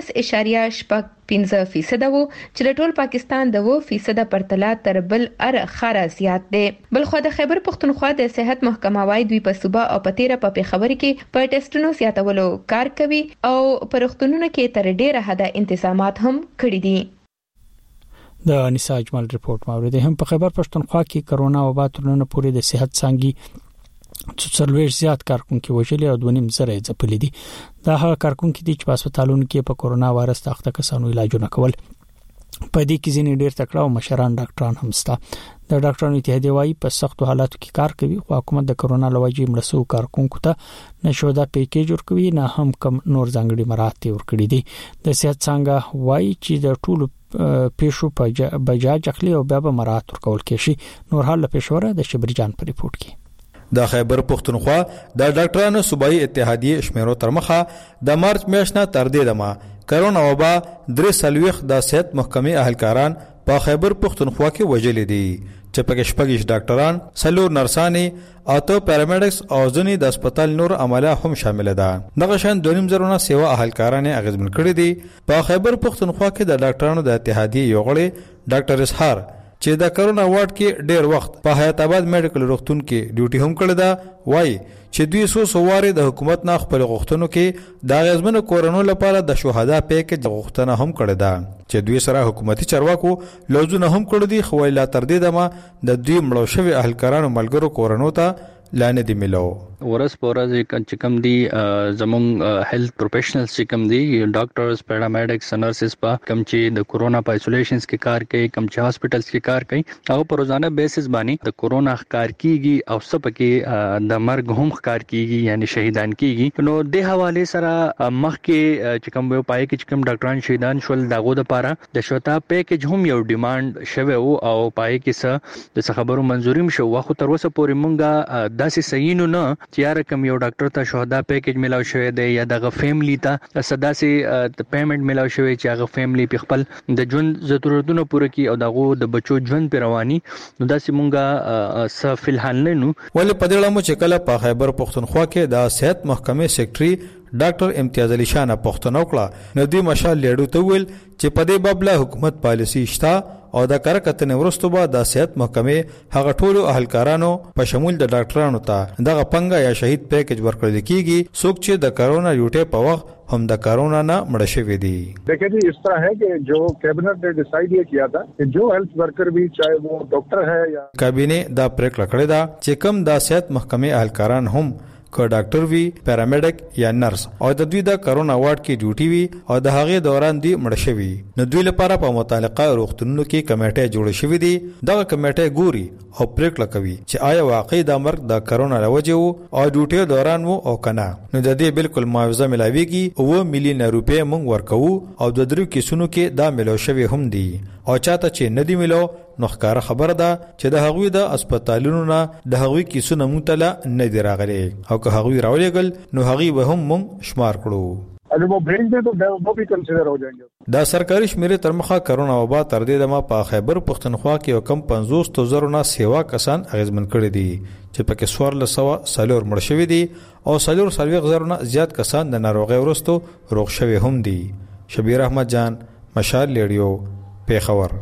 19.15% وو چې د ټول پاکستان د 2% پرتله تر بل خره زیات دی. بلخو د خیبر پختونخوا د صحت محکمه وايي دوی په صوبه او په تیره په پیښور کې په ټیسټونو زیاتولو کار کوي او په روغتونونو کې تر ډیره حده انتظامات هم کړی دي. د انیسا اجمل رپورت مورید هم په خیبر پښتونخوا کې کرونا وبا ترنه پورې د صحت څنګه څلويش زیات کارکونکو وژلي او 2.5 زره ځپلې دي. دا هغه کارکونکو دي چې په هسپتالونو کې په کرونا وایرس تخته کسانو علاجونه کول. په دې کې ځینې ډېر تکړه او مشران ډاکټران هم شته. د ډاکټرانو اتحادیه وايي په سختو حالاتو کې کار کوي خو حکومت د کرونا لوجې مړسو کارکونکو ته نشودا پیکیج ورکوي نه هم کم نور ځانګړي مراتب ورکړي دي. د صحت څنګه وايي چې د ټولو پیښو په بجاج اخلي او بیا به مراتب ورکول کېشي. نور حال پیښوره د شبرجان په ریپورت کې. د خیبر پختونخوا د ډاکټرانو صوبایي اتحادیه شمیرو تر مخه د مارچ میاشتې تر دې دمه کرونا وبا 3 د صحت محکمې اهلکاران په خیبر پختونخوا کې وژلي دي چې پکې شپږ ډاکټران، سلور نرسانې، اته پیرامیډکس او ځینې د هسپتال نور عمله هم شامل ده. دغه شان 2.5 زرونه سیوا اهلکاران اغیزمن کړي دي. په خیبر پختونخوا کې د ډاکټرانو د اتحادیه یو غړي ډاکټر اسحار چې د کرونا وارډ کې ډیر وخت په حیات آباد میډیکل روغتون کې ډیوټي هم کړی دا وایي چې 200 سوارې د حکومت نه خپل غوښتنو کې د غزمن کورونا لپاره د شهدا پیکج غوښتنه هم کړې ده چې دوی سره حکومتي چارواکو لوزونه هم کړی دي خو لا تر دې دمه د دوی مړو شوی اهلکارانو ملګرو کورونا ته لانه دی ملو. ورس پورز چې کوم دي زمون هیلث پروفیشنلز چې کوم دي ډاکټرز، پیرامیډکس، نرسز په کوم چې د کورونا په آیسولیشنز کې کار کوي، کوم چې هاسپټلز کې کار کوي، هغه په روزانه بیسس باندې د کورونا ښکار کیږي او سپکه د مرګ هم ښکار کیږي یعنی شهیدان کیږي. نو د حواله سره مخکې چې کوم یو پای کې چې کوم ډاکټران شهیدان شول دغه لپاره د شوتا پیکج هم یو ډیماند شوه او پای کې څه د خبرو منزوریم شو. واخو تر اوسه پورې مونږه داسې صحیح نه چې یاره کوم یو ډاکټر ته شهدا پیکج ملاو شوی دی یا دغه فیملی ته صداسي پیمنٹ ملاو شوی چې هغه فیملی په خپل د ژوند ضرورتونو پوره کړي او دغه د بچو ژوند پر رواني. نو داسې مونږه فلحال نه نو ولې په دې لمو چې کله په خیبر پختونخوا کې د صحت محکمې سیکریټري ډاکټر امتیاز علي شاه پښتنو کړه نو دی مشال لیډو ته ویل چې په دې بابله حکومت پالیسی شته او د کارکتنې ورستو به د صحت محکمې هغه ټولو اهلکارانو په شمول د ډاکټرانو ته دغه پنګه یا شهید پیکج ورکړل کیږي څوک چې د کرونا ډیوټي په وخت हम the corona ना मर शवे दी. देखिए जी इस तरह है कि जो कैबिनेट ने डिसाइड ये किया था कि जो हेल्थ वर्कर भी चाहे वो डॉक्टर है या कैबिने दा प्रेक लकड़े दा चेकम दा सेहत महकमे अहलकारान हम که ډاکټر وی، پیرامیډک یا نرس او د دوی د کرونا وارډ کې ډیوټي وی او د هغه دوران دی مړ شوی نو دوی لپاره په متعلقه روغتونونو کې کمیټه جوړ شوې دي. دغه کمیټه ګوري او پریکړه کوي چې آیا واقعي د مرګ د کرونا لوجه او ډیوټي دوران وو او کنه. نو د دې بالکل معاوضه ملاويږي او 1 میلیون روپۍ مونږ ورکوو او د درو کیسونو کې دا ملو شوی هم دي. او چاته چې ندی ملو نو ښکار خبره ده چې د هغوی د هسپتالونو نه د هغوی کیسونه مونږ ته نه دی راغلي او که هغوی راولېګل نو هغوی به هم مونږ شمار کړو. اگر وہ بھیج دیں تو وہ بھی کنسیڈر ہو جائیں گے. دا سرکاري شمیرې تر مخه کرونا وبا تر دې دمه په خیبر پښتونخوا کې کم 50,000 نه سیوا کسان اغیزمن کړي دي چې پکې 1400 سالور مړ شوي دي او 400,000 نه زیات کسان د ناروغي ورستو روغ شوي هم دي. شبیر احمد جان، مشال ریډیو، پیښور.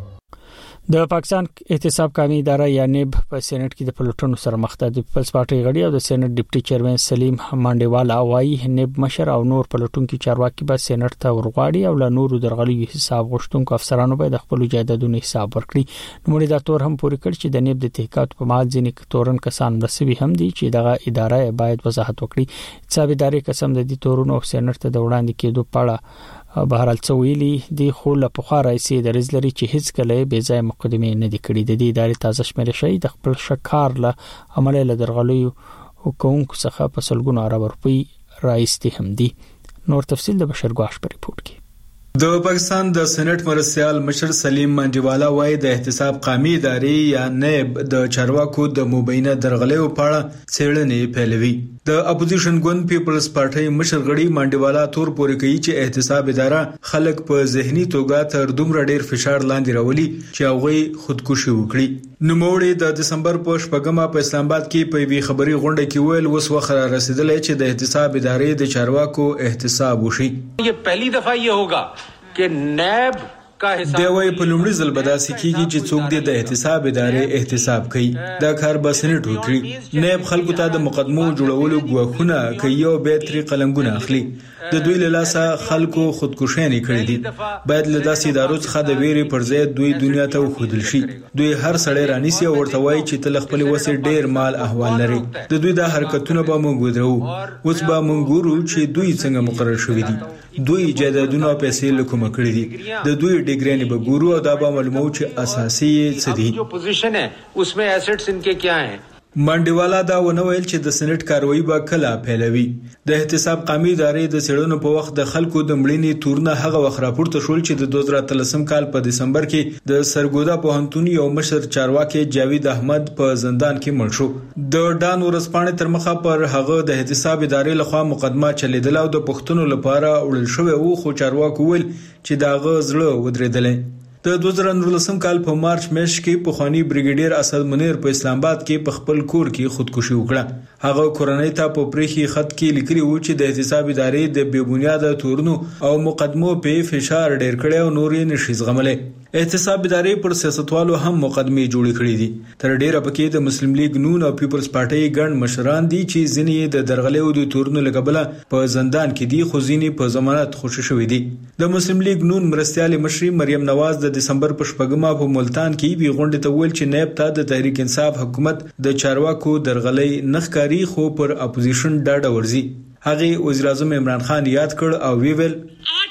د پاکستان احتساب قانوني اداره یا نیب په سېنات کې د پلوټونو سره مخ ده. د پیپلز پارټي غړي او د سېنات ډیپټي چیرمن سلیم مانډیوالا وايي نیب مشر او نور پلوټونکو چارواکي به سېنات ته ورغواړي او له نورو درغلي حساب غوښتونکو افسرانو به د خپل جایدادونو حساب ورکړي. نو مړي دا تور هم پوری کړ چې د نیب د تحقیقات په مال ځینې تورن کسان رسوي هم دي چې دغه اداره باید وضاحت وکړي. حساب ادارې قسم د دې تورونو سېنات ته د وړاندې کېدو پړه بهرحال څویلي دی خو له پخوا راځي د رزلري چې هیڅ کله به ځای مقدمه نه دی کړی. د دې ادارې تازه شمیره شي د خپل شکار له عمل له درغلیو حکومت څخه په سلګونو ارب روپی راځي هم دي. نور تفصیل د بشر ګواش په ریپورت کې. د پاکستان د سېنات مرستیال مشر سلیم مانډیوالا وايي د احتساب قومي ادارې یا نیب د چارواکو د مبینه درغلیو په اړه څېړنې پیلوي. د اپوزیشن ګوند پیپلز پارټي مشر غړي مانډیوالا تور پورې کوي چې احتساب اداره خلک په ذهني توګه تر دومره ډیر فشار لاندې راولي چې هغه خودکشي وکړي. نوموړي د دسمبر په 8 په اسلام آباد کې په وی خبري غونډه کې ویل وس وخت را رسیدلې چې د احتساب ادارې د چارواکو احتساب وشي. یہ پہلی دفعہ یہ ہوگا کہ نیب دی وای په لومړي ځل به داسې کیږي چې څوک د احتساب ادارې احتساب کوي. دا کار به سېنات وکړي. نیب خلکو ته د مقدمو جوړولو غواخونه کوي او به تری قلمونه اخلي. د دوی له لاسه خلکو خودکشي کړې دي. باید له داسې ادارو څخه د ویري پر ځای دوی دنیا ته وخدل شي. دوی هر سړی رانیسي او ورته وایي چې تل خپل وسه ډیر مال احوال لري. د دوی د حرکتونو به موږ ودرو. اوس به موږ ګورو چې دوی څنګه مقرر شوي دي. دوی جایدادونه پیسې لکوم کړی دي. د دوی ډیګرانی به ګورو او دا به معلومو چې اساسي څه دي. جو پوزیشن ہے اس میں ایسٹس ان کے کیا ہیں. مانډیوالا دا ونه ویل چې د سېنات کاروایی به کله پیلوي. د احتساب قومي ادارې د څېړنو په وخت د خلکو د مړینې تورنه هغه وخت راپورته شول چې د 2013 کال په دسمبر کې د سرګودا پوهنتون یو مشر چارواکي جاوید احمد په زندان کې مړ شو. د ډان ورسپانې تر مخه پر هغه د احتساب ادارې لخوا مقدمه چلیدله او د پښتنو لپاره وړل شوی وو خو چارواکو ویل چې دا غ زړه ودرېدل. د 2019 کال په مارچ میاشت کې پخوانی بریګیډیر اسد منیر په اسلام آباد کې په خپل کور کې خودکشي وکړه. هغه کورنۍ ته په پریخي خط کې لیکلي و چې د احتساب ادارې د بې بنیاده تورنو او مقدمو په فشار ډېر کړي او نور یې نشي زغملای. احتساب ادارې پر سیاستوالو هم مقدمې جوړې کړې دي. تر ډیره پکې د مسلم لیگ نون او پیپلز پارټي ګڼ مشران دي چې ځینې د درغلیو د تورنو لګبله په زندان کې دي خو ځینې په ضمانت خوشی شوي دي. د مسلم لیگ نون مرستيال مشري مریم نواز د دسمبر په 8 په ملتان کې وی غونډه ته ویل چې نیب ته د تحریک انصاف حکومت د چارواکو درغلي نخکاری خو پر اپوزیشن ډاډه ورزي. هغه وزیر اعظم عمران خان یاد کړ او وی ویل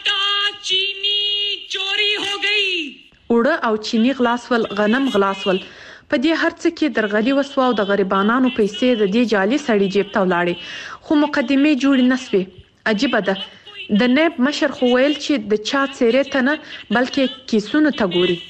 اوړه او چینی غلاسول غنم غلاسول په دې هرڅه کې درغلي وسو او د غریبانو پیسې د دې جالي سړي جیب ته ولاړې خو مقدمه جوړ نسوي. عجیب ده. د نیب مشر خو ویل چې د چا څیرې ته نه بلکې کیسونو ته ګوري.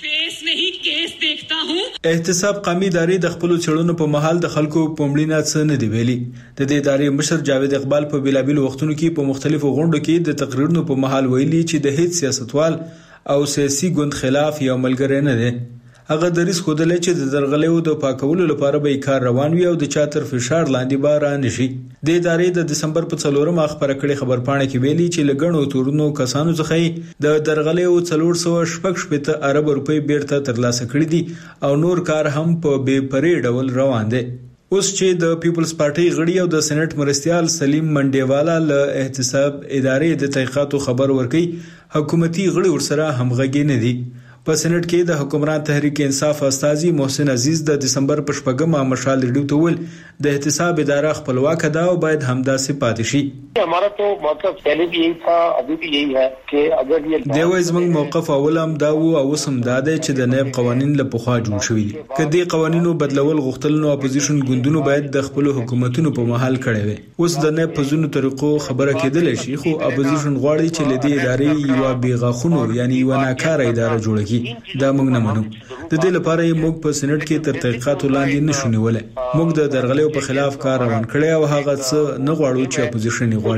احتساب قومي ادارې د خپل چړونو په محل د خلکو په مړینه څه نه دی ویلي. د دې ادارې مشر جاوید اقبال په بیلابل وختونو کې په مختلفو غونډو کې د تقریرونو په محل ویلي چې د هیڅ سیاستوال او سیاسي ګوند خلاف یو ملګری نه دی. هغه دریس خودلې چې د درغلیو د پاکولو لپاره به کار روان وي او د چاتر فشار لاندې بار نه شي. د ادارې د دسمبر په 4 خبره کړې خبرپاڼه کې ویلي چې لګڼو تورونو کسانو څخه د درغلیو 460 ارب روپۍ بیرته ترلاسه کړې دي او نور کار هم په بې پرې ډول روان دی. اوس چې د پیپلز پارټي غړي او د سېنات مرستيال سلیم منډیوالا له احتساب ادارې د تحقیقاتو خبر ورکړي حکومتي غړي ورسره همغږي نه دي. په سېنات کې د حکمران تحریک انصاف استاذي محسن عزیز د دسمبر په 8 مشال ریډیو ته ویل د احتساب اداره خپلواک ده او باید همداسې پاتې شي. हमारा तो موقف पहले भी यही था अभी भी यही है कि अगर ये دیوای زمنګ موقف اولم دا وو او سم داده چې د نیب قوانین له پخوا جوړ شوي دي. کدي قوانینو بدلول غوښتل نو اپوزیشن ګوندونو باید د خپل حکومتونو په محل کړي وي. اوس د نیب په زونو طریقو خبره کېدل شي خو اپوزیشن غواړي چې لدی ادارې یو بیغاخونو یعنی یو ناکاره اداره جوړ کړي کیږي دا موږ نه منو. د دې لپاره موږ په سېنات کې تر تحقیقاتو لاندې نشو نیولای. موږ د درغلیو په خلاف کار روان کړی او هغه څه نه غواړو چې اپوزیشن یې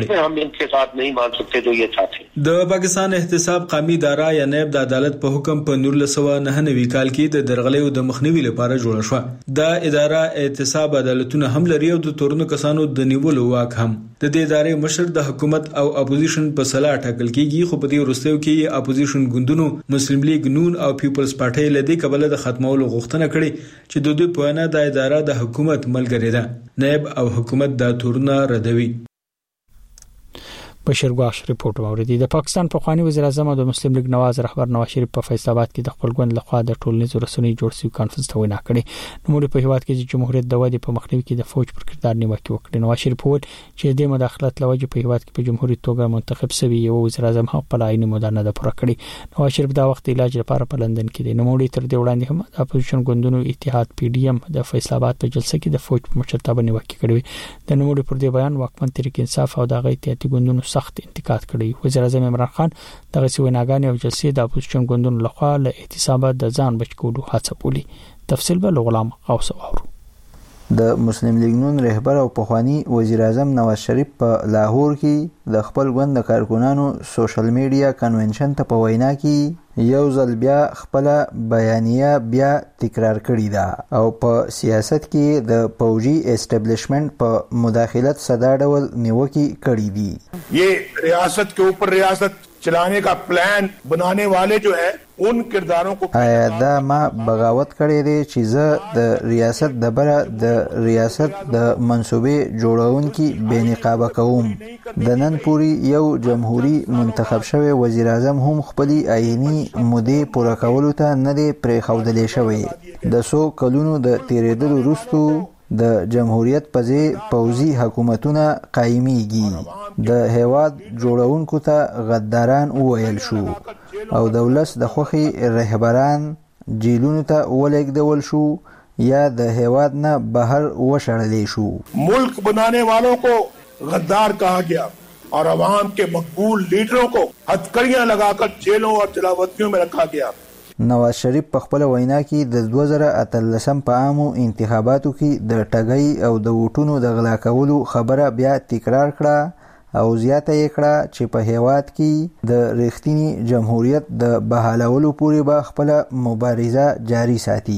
غواړي. د پاکستان احتساب قومي اداره یا نیب د عدالت په حکم په 1999 کال کې د درغلیو د مخنیوي لپاره جوړه شو. دا اداره احتساب عدالتونه هم لري او د تورنو کسانو د نیولو واک هم. د دې ادارې مشر د حکومت او اپوزیشن په صلاح ټاکل کیږي، خو په دې وروستیو کې اپوزیشن ګوندونو مسلم لیگ نون او پیپلز پارټي له دې کبله د ختمولو غوښتنه کړې چې د دوی په وینا د اداره د حکومت ملګری ده. نیب او حکومت دا تورونه ردوي. بشیر ګواش ریپورت واوریدي. د پاکستان پخوانی وزیر اعظم او د مسلم لیگ نواز رهبر نواز شریف په فیصل آباد کې د خپل ګوند لخوا د ټولنیزو رسنیو جوړ شوی کانفرنس ته وینا کړې. نو موږ په هیواد کې چې جمهوریت د ودې په مخنیوي کې د فوج پر کردار نیوکه وکړه. نواز شریف وویل چې د مداخلت لوجه په هیواد کې په جمهوریت توګه منتخب شوی یو وزیر اعظم هم په عیني موده نه پوره کړی. نواز شریف دا وخت علاج لپاره په لندن کې دی. نو موږ تر دې وړاندې هم د اپوزیشن ګوندونو اتحاد پی ډی ایم د فیصل آباد په جلسه کې د فوج په مشرتابه نیوکه کړې. د نوموړي پر دې بیان واکمن تحریک انصاف او د اتحادیه ګوندونو سخت انتقاد کړی. وزیر اعظم عمران خان دغه سویناګان او جلسې د اپوزیشن ګوندونو لخوا له احتسابات د ځان بچ کولو هڅه بولي. تفصیل به غلام غوث اورو. د مسلم لیگ نون رهبر او پخوانی وزیر اعظم نواز شریف په لاهور کې د خپل ګوند د کارکونانو سوشل میډیا کنونشن ته په وینا کې یو ځل بیا خپل بیانیه بیا تکرار کړی دا او په سیاست کې د پوجي اسټابلیشمنت په مداخلت صدا ډول نیوکه کړی دي. یہ ریاست کے اوپر ریاست چلانے کا پلان بنانے والے جو ہے ان کرداروں کو آیا دا ما بغاوت کړی دی چې زه د ریاست د بره د ریاست د منصوبې جوړونکي بې نقابه کوم. د نن پوري یو جمهوریت منتخب شوی وزیر اعظم هم خپل آئینی مودې پوره کولو ته نه دی پرېښودلی شوی. د 100 کلونو د تیرېدلو وروسته د جمهوریت په ځای پوځي حکومتونه قایمیږي. د هیواد جوړونکو ته غداران وویل شو او د ولس د خوښي رهبران جیلونو ته ولېږدول شو یا د هیواد نه بهر وشړلی شو. ملک بنانے والوں کو غدار کہا گیا اور عوام کے مقبول لیڈروں کو ہتھکڑیاں لگا کر جیلوں اور جلاوطنیوں میں رکھا گیا. نواز شریف په خپل وینا کې د 2013 په عامو انتخاباتو کې د ټګۍ او د ووټونو د غلا کولو خبره بیا تکرار کړه او زیاته یې کړه چې په هیواد کې د رښتینی جمهوریت د بحالولو پورې به خپل مبارزه جاری ساتي.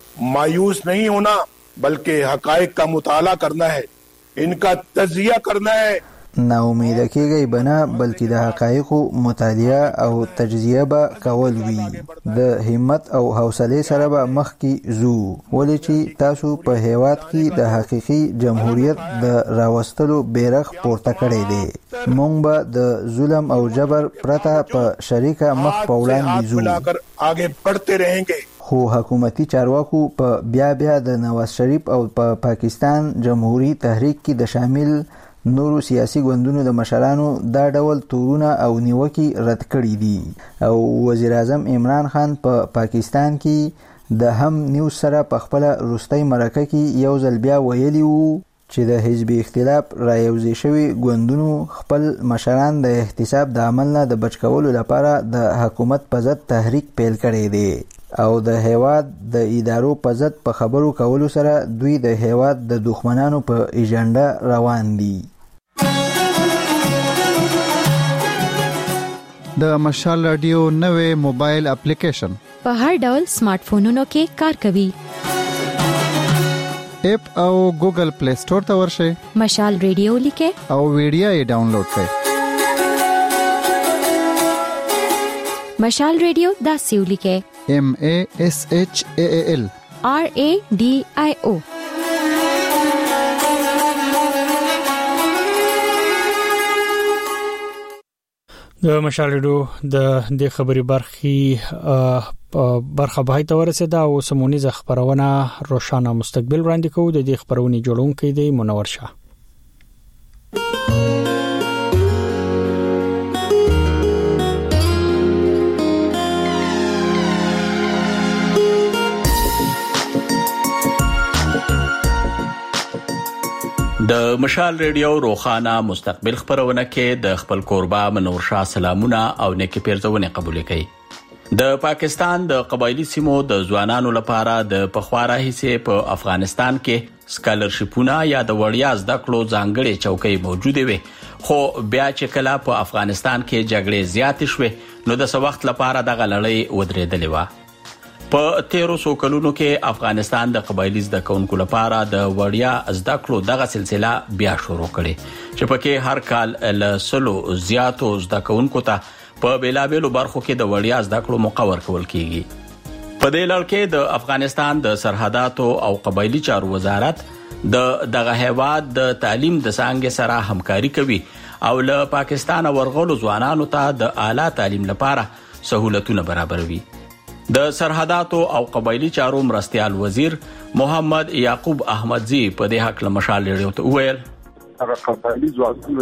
مایوس نہیں ہونا بلکہ حقائق کا مطالعہ کرنا ہے، ان کا تجزیہ کرنا ہے. نا امید کېږي بنا بلکې د حقایقو مطالعه او تجزیه به کول وي. د همت او حوصله سره به مخ کې ځو ولې چې تاسو په هیواد کې د حقيقي جمهوریت د راوستلو بیرغ پورته کړی دی. مونږ به د ظلم او جبر پرته په شریکه مخ په وړاندې ځو. آگے بڑھتے رہیں گے. خو حکومتي چارواکو په بیا د نواز شریف او په پاکستان جمهوریت تحریک کې د شامل نورو سیاسي ګوندونو د مشرانو دا ډول تورونه او نیوکي رد کړي دي او وزیر اعظم عمران خان په پاکستان کې د هم نیوز سره په خپل روستۍ مرکه کې یو ځل بیا ویلي وو چې د حزب اختلاف رايوځي شوی ګوندونو خپل مشران د احتساب د عمل نه د بچ کولو لپاره د حکومت په ضد تحریک پیل کړی دی او د هیواد د ادارو په ضد په خبرو کولو سره دوی د هیواد د دښمنانو په ایجنډا روان دي. د مشال رادیو نوې موبایل اپلیکیشن په هر ډول سمارټ فونونو کې کار کوي. اپ او ګوګل پلی سٹور ته ورشئ، مشال رادیو لیکه او ویډیو یې ډاونلوډ کړئ. مشال رادیو دا سیو لیکه MASHAAL RADIO. د مشال رادیو د خبري برخه به ته ورسېده او سمونیزه خبرونه روشانه مستقبل وړاندې کوو. د دې خبرونې جوړونکې دی منور شاه. د مشال ریډیو روخانه مستقبل خبرونه کې د خپل قربا منور شاه سلامونه او نیکی پیرزونه قبول کړي. د پاکستان د قبایلی سیمو د ځوانانو لپاره د پخوا راهیسې په افغانستان کې سکالرشپونه یا د وړیا زده کړو ځانګړې چوکۍ موجوده وي، خو بیا چې کله په افغانستان کې جګړې زیاتې شوې نو د څه وخت لپاره دغه لړۍ ودرېدلې وه. په 1300 کلونو کې افغانستان د قبایلی زده کوونکو لپاره د وړیا زده کړو دغه سلسله بیا شروع کړي چې پکې هر کال له 100 زیاتو زده کوونکو ته په بیلابیلو برخو کې د وړیا زده کړو موقع ورکول کیږي. په دې لړ کې د افغانستان د سرحداتو او قبایلی چارو وزارت دغه هیواد د تعلیم د څانګې سره همکاري کوي او له پاکستان ورغلو ځوانانو ته د اعلی تعلیم لپاره سہولتونه برابروي. د سرحداتو او قبایلی چارو مرستیال وزیر محمد یعقوب احمدزی په دې حق له مشال ریډیو ته وویل هغه قبایلی ځوانان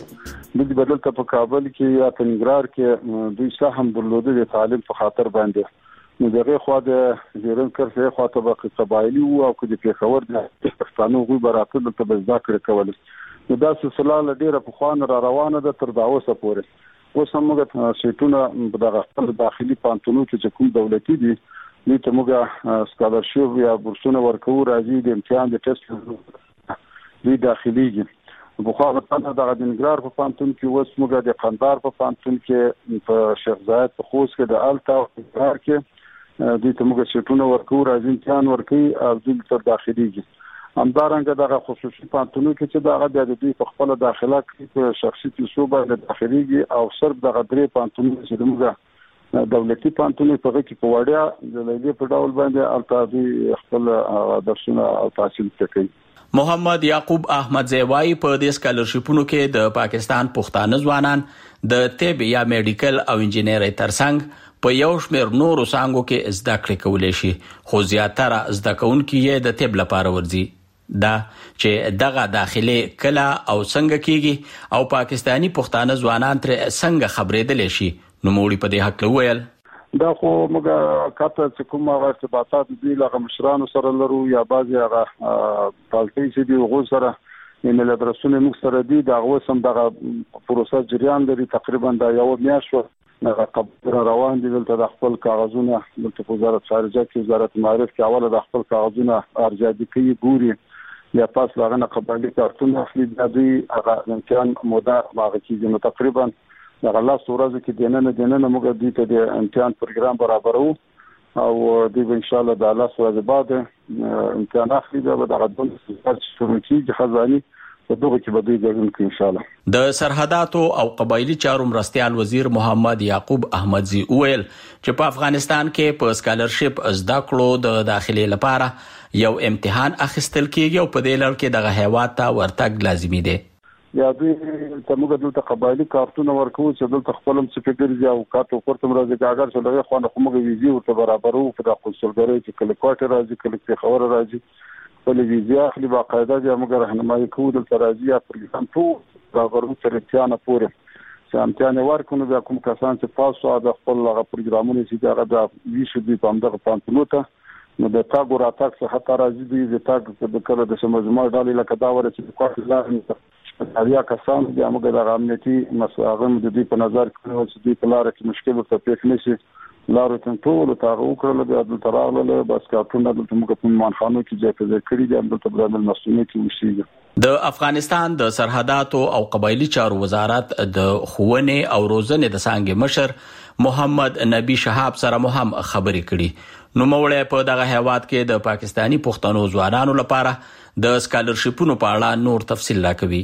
چې د بدل ته په کابل کې یا په ننګرهار کې دوی سهم درلوده د تعلیم په خاطر باندې نو دغه خو د زیرن کرفه خو ته په قبایلی او د پیښور د پښتنو غوي برابر د تبزدا کړ کول نو دا سلسله ډیره په خوان را روانه ده تر دا اوسه پورې اوس موږ سیټونه دغه خپل داخلي پانتونو چې کوم دولتي دي دوی ته موږ سکالرشپ یا بورسونه ورکو راځي د امتحان د ټیسټ دوی داخليږي. په خو هغه د ننګرهار په پانتون کې اوس موږ د قندهار په پانتون کې په شیخ زاید په خوست کې د التا او ننګرهار کې دوی ته موږ سیټونه ورکو راځي امتحان ورکي او دوی تر داخليږي. همدارنګه دغه خصوصي پانتونو کې چې دغه د دوی په خپل داخله کې په شخصي پیسو باندې داخليږي او صرف دغه درې پانتونو چې موږ دولتي پانتونو په کې په وړیا د لګي په ډول باندې التابي خپل درسونه او تحصیل کوي. محمد یعقوب احمدزی وايي په دې سکالرشپونو کې د پاکستان پښتانه ځوانان د طب یا میډیکل او انجینرۍ ترڅنګ په یو شمېر نورو څانګو کې زده کړې کولی شي، خو زیاتره زده کوونکي یې د طب لپاره ورځي. دا چې دغه داخلي کله او څنګه کیږي او پاکستانی پښتانه ځوانان تر څنګه خبرېدلی شي نو موږ په دې حق وویل دا خو موږ کاته چې کومه ارتباطات دي له مشرانو سره لرو یا بعضي هغه پالتي چې دی غو سره ایمیل ادرسونه موږ سره دي دا اوسم دغه پروسه جریان لري تقریبا دا یو میاشت هغه قبر روان دي دلته د خپل کاغذونه د وزارت خارجه کې وزارت معارف کې اوله د خپل کاغذونه ارزیابي کوي ګوري یا پاس لاغنه قبایلی کارتون اخلي د دې هغه امکان موده واغ کیږي نو تقریبا هغه لاس ورځ کې دینه موږ دې ته د امتحان پروګرام برابرو او دې ان شاء الله د لاس ورځ بعد امتحان اخلي دا د غدون شروع کیږي خزاني په دغه کې به دوی ان شاء الله. د سرحداتو او قبایلی چارو مرستیال وزیر محمد یعقوب احمدزی وویل چې په افغانستان کې په سکالرشپ زده کړو د داخلي لپاره یو امتحان اخیستل کیږي او په دې لړ کې دغه هیواد ته ورتګ لازمي دی. یا دوی ته موږ دلته قبایلی کارتونه ورکو چې دلته خپلم څه فکر دی او کارت ورته مرزه کاغذ چې دغه خو موږ ویزي ورته برابرو په د قونسلګری چې کله کوټه راځي کله په خبر راځي په ویزا اخلي باقاعده د موږ راهنمایي کوو د ترازی پروګرام ټول برابرو تر امتحان پورې چې امتحان ورکونه بیا کوم کسان چې پاسو د خپل هغه پروګرامونه چې هغه د ویشو دی په همدغه پانتونو ته نو د تاګ را تاګ څخه حتی راځي دی د تاګ د کله د سمجمع ډالې لکه دا ورته کوټه لاره یا کسان د موږ د امنیتي مساغم د دې په نظر کې او چې د لاره کې مشکل ته پیښ نشي لارو ته ټول تاغو کړل د تراغله بس کارتونه د موږ په مانخانو کې ځای کړی دي د تبادل مسؤلیت کې وشيږي. د افغانستان د سرحداتو او قبایلی چارو وزارت د ښوونې او روزنې د څانګې مشر محمد نبی شهاب سره هم خبرې کړي نو موږ په دغه هیواد کې د پاکستانی پښتنو ځوانانو لپاره د سکالرشپونو په اړه نور تفصیل راکوي.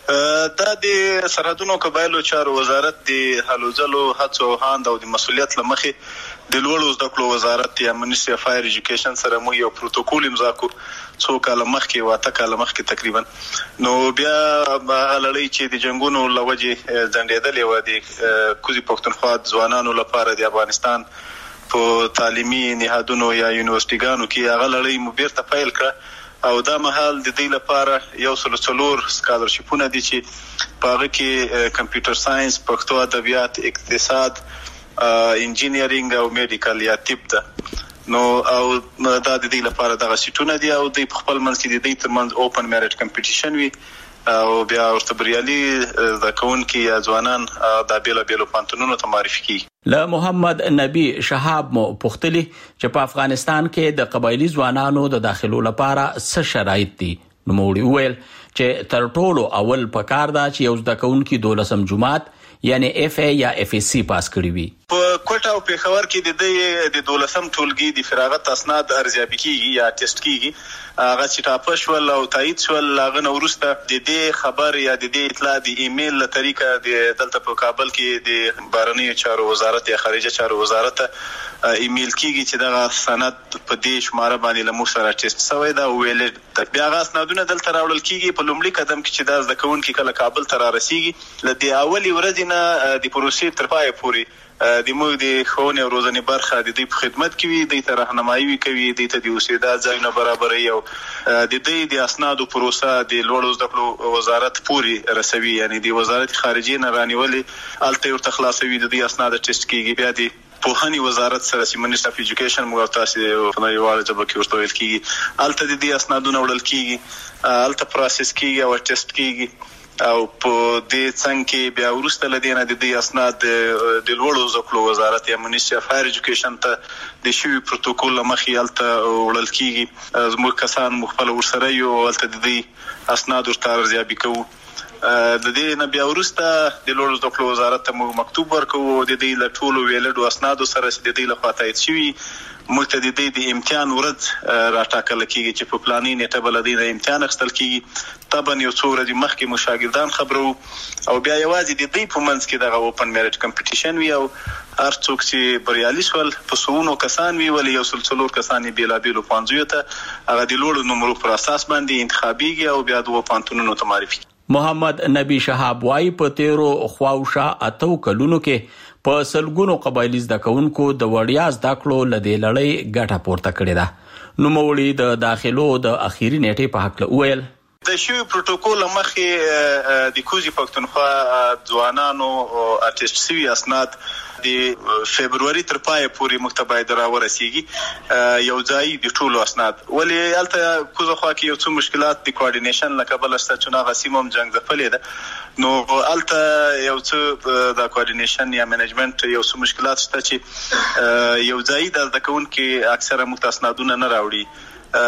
دا د سرحدونو قبایلو چارو وزارت د هلوځلو هڅو هاند او د مسولیت لمخې د لوړو زده کړو وزارت یا منیسټری اف هایر ایجوکیشن سره مو یو پروتوکول امضا کو څو کال مخکې واته کال مخکې تقریبا نو بیا لړۍ چې د جنگونو لوجه ځنډېدلې و د کوزي پښتونخوا ځوانانو لپاره د افغانستان په تعلیمي نهادونو یا یونیورسيټګانو کې هغه لړۍ مو بیرته پیل کړه او دا مهال د دې لپاره یو سلسلور سکالرشپونه دي چې په هغه کې کمپیوټر ساينس، پښتو ادبیات، اقتصاد، انجینیرینګ او میډیکل یا طب ده نو او دا د دې لپاره دغه سیټونه دي او د خپل منځ کې د دې ترمنځ اوپن میریټ کمپټیشن وي او بیا ورته بریالي د کون کې یا ځوانان د بیل پانتونونو ته معرفي کی. له محمد نبی شهاب مو پختلی چې په افغانستان کې د قبایلی ځوانانو د داخلو لپاره څه شرایط دي. نو موږ ویل چې تر ټولو اول پکار دا چې یو زده کوونکي 12م جماعت یعنی اف ای یا اف اس سی پاس کړی وي. په کوټه او پیښور کې د 12م ټولګي د فراغت اسناد ارزیابي کیږي یا ټیسټ کیږي. هغه چې ټاپ شول او تایید شول هغه نو ورسته د دې خبر یا د دې اطلاع د ایمیل له طریقه د دلته په کابل کې د بهرنیو چارو وزارت یا خارجه چارو وزارت ایمیل کیږي چې دا سند په دې شماره باندې لمو سره ټیسټ شوی دا ویل بیا غا اسنادونه دلته راوړل کیږي. په لومړي قدم کې چې دا ځکه کوونکی کله کابل ته را رسیږي لدی اولی ورځ نه د پروسې تر پای پورې د موږ د ښوونې او روزنې برخه د دوی په خدمت کې وي، دوی ته راهنمایي کوي، دوی ته د اوسېدا ځایونه برابروي او د دوی د اسنادو پروسه د لوړو زده کړو وزارت پورې رسوي، یعنی د وزارت خارجه نه رانیولې الته ورته خلاصوي، د دوی اسناد ټیسټ کیږي، بیا د پوهنې وزارت سره چې منیسټر اف ایجوکیشن موږ تاسو په یوه ځبه کې ورته ویل کیږي، الته د دې اسنادونه وړل کیږي، الته پروسس کیږي او ټیسټ کیږي او په دې څنګه کې بیا ورسته لدینه د دې اسناد د لوړو زده کړو وزارت یا منیسټر اف هایر ایجوکیشن ته د شوی پروتوکول مخې الته وړل کیږي. زموږ کسان مخبل ورسره یو الته د دې اسناد ورته ارزیابي کوو. د دې نه بیا ورسته د لوړو زده کړو وزارت ته موږ مکتوب ورکوو د دې له ټولو ویلډو اسنادو سره چې د دې لخوا تایید شوي موږ ته د دې د امتحان ورځ راټاکل کیږي چې په پلاني نیټه بل د امتحان اخیستل کیږي. طبعا یو څو ورځې مخکې مو شاګردان خبرو او بیا یوازې د دې په منځ کې دغه اوپن میرټ کمپټیشن وي او هر څوک چې بریالي شول په سونو کسان وی ولې یو سلسلور کسان بیلابیلو پانځیو ته هغه د لوړو نمرو پر اساس باندې انتخابيږي او بیا د پانتونونو ته معرفي. محمد نبی شهاب وايي په تیرو خواوشا اتو کلونو کې په سلګونو قبایلی زده کوونکو د وړیا زده کړو لدې لړۍ ګټه پورته کړې ده. نو موړي د داخلو د اخیری نیټې په حق له ویل د شوی پروتوکول مخې د کوزي پښتونخوا ځوانانو اټیسټ سوي اسناد د فبرवरी تر پای پورې مکتبه درا ورسیږي یو ځای د ټولو اسناد ولې الته کوزه خوا کې یو څه مشکلات د کوارډینیشن لکه بل ست چونه غسیمم جنگ زفلې ده نو الته یو څه د کوارډینیشن یا منیجمنت یو څه مشکلات شته چې یو ځای د ځکون کې اکثره مختصنادونه نه راوړي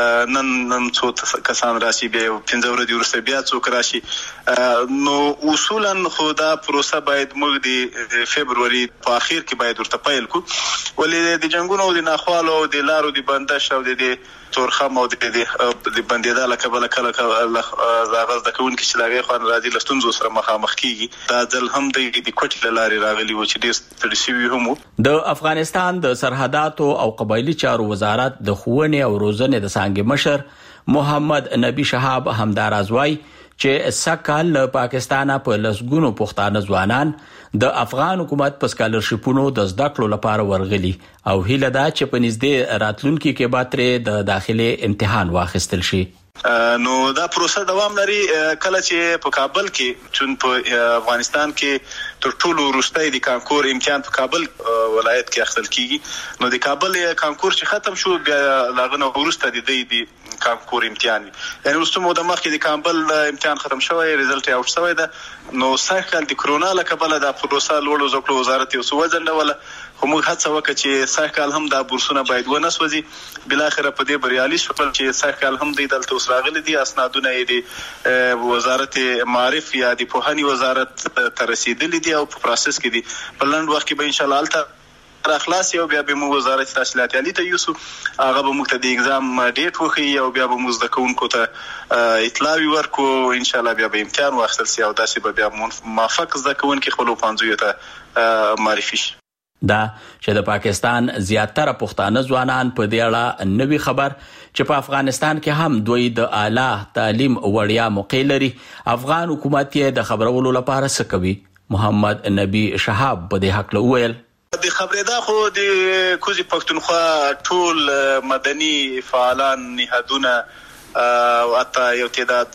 نن څو کسان راشي بیا 15 ورځې وروسته بیا څوک راشي نو اصولا خو دا پروسه باید موږ د فبرवरी په اخر کې باید ورته پیل کو ولې د جنگونو او د ناخوالو او د لارو د بندش او د تورخم او د بندیدا لکه بل کله زاغز د کون کې چې لاغي خو راځي لستونزو سره مخامخ کیږي دا ځل هم د کوټل لارې راغلي و چې د ترسیوي هم د افغانستان د سرحداتو او قبایلی چارو وزارت د ښوونې او روزنې د څانګې مشر محمد نبی شهاب همداراز وايي چې سکهال له پاکستانه په لسګونو پښتانه ځوانان د افغان حکومت په سکالرشپونو د زده کړو لپاره ورغلي او هیله ده چې په نږدې راتلونکي کې به ترې د داخلي امتحان واخیستل شي. نو دا پروسه دوام لري کله چې په کابل کې چون په افغانستان کې تر ټولو وروستۍ د کانکور امتحان په کابل ولایت کې اخیستل کیږي نو د کابل کانکور چې ختم شو بیا لاغنه وروسته د کانکور امتحان یعنی وروسته مو د مخکې د کابل امتحان ختم شوی ریزلټ اوټ شوی ده نو ساکل د کرونا لکبل د پروسه لوړو زکړو وزارت یو څو ځنډول خو موږ هڅه وکړه چې ساکل هم د بورسونه باید ونه سوځي بل اخر په دې بریالي شو چې ساکل هم د دلته وسراغلي دي اسنادونه د وزارت معارف یا د پوهنې وزارت ته رسیدلي دي او په پروسس کې دي په لند وخت کې به ان شاء الله الته را خلاص یو بیا به مو وزارت تحصیلات عالی ته یوسو هغه به موږ ته د ایگزام ډیټ وخی او بیا به موږ د کوونکو ته اطلاع ورکو ان شاء الله بیا به امتحان واخیستل شي او داسې به بیا موافق زده کوونکي خپل پانځو ته معرفي شي. دا چې د پاکستان زیاتره پښتانه ځوانان په دې اړه نوی خبر چې په افغانستان کې هم دوی د اعلی تعلیم وړیا موقع لري افغان حکومت یې د خبرولو لپاره څه کوي. محمد نبی شهاب په دې حق له ویل د خبرېدا خو د کوزي پښتونخوا ټول مدني فعالان نهادونه او اته یو تعداد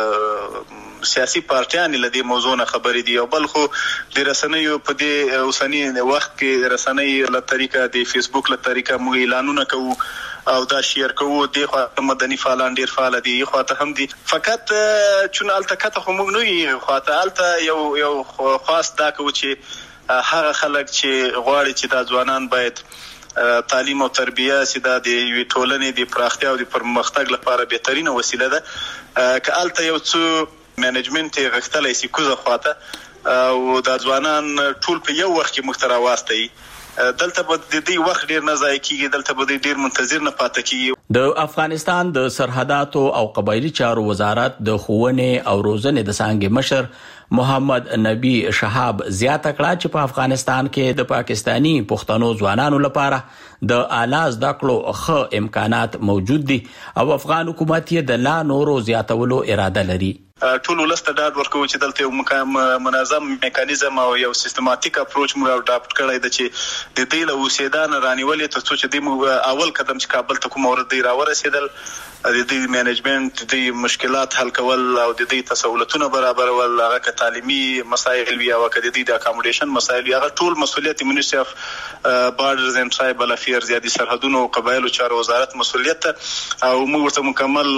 سیاسي پارټیان لدی موضوع نه خبرې دي او بل خو د رسنیو په دې اوسنی وخت کې رسنۍ له طریقه د فیسبوک له طریقه موږ اعلانونه کوو او دا شیر کوو د خو مدني فعالان ډیر فعال دي خو ته هم دي فقط چون الته کته خو موږ نه یو خو ته الته یو خاص دا کوو چې هغه خلک چې غواړي چې دا ځوانان باید تعلیم او تربیه سیده د یوې ټولنې د پراختیا او د پرمختګ لپاره بهترینه وسیله ده که الته یو څو منیجمنت غختلای سي کوزه خواته او دا ځوانان ټول په یو وخت کې مخترا واسطي دلته به د دې وخت ډیر نه ځای کیږي دلته به ډیر منتظر نه پاتې کیږي د افغانستان د سرحداتو او قبایلی چارو وزارت د ښوونې او روزنې د څانګې مشر محمد نبی شهاب زیاته کړه چې په افغانستان کې د پاکستانی پښتنو ځوانانو لپاره د اعلی زده کړو ښه امکانات موجود دي او افغان حکومت یې د لا نورو زیاتولو اراده لري. ټول ولسته ډاډ ورکوي چې دلته یو منظم میکانیزم او یو سیستماتیک اپروچ موږ اډاپټ کړی دی چې د دې له اوسېدانه رانیولې تر څو چې د اول قدم چې کابل ته کوم ورته راورسېدل د دې منیجمنت د مشکلات حل کول او د دې تسهولاتونه برابرول هغه که تعلیمي مسایل وي او که د دې د اکاموډیشن مسایل وي هغه ټول مسؤلیت منیسټری اف بارډرز اینڈ ټرایبل افیرز یا د سرحدونو او قبایلو چارو وزارت مسؤلیت او موږ ورته مکمل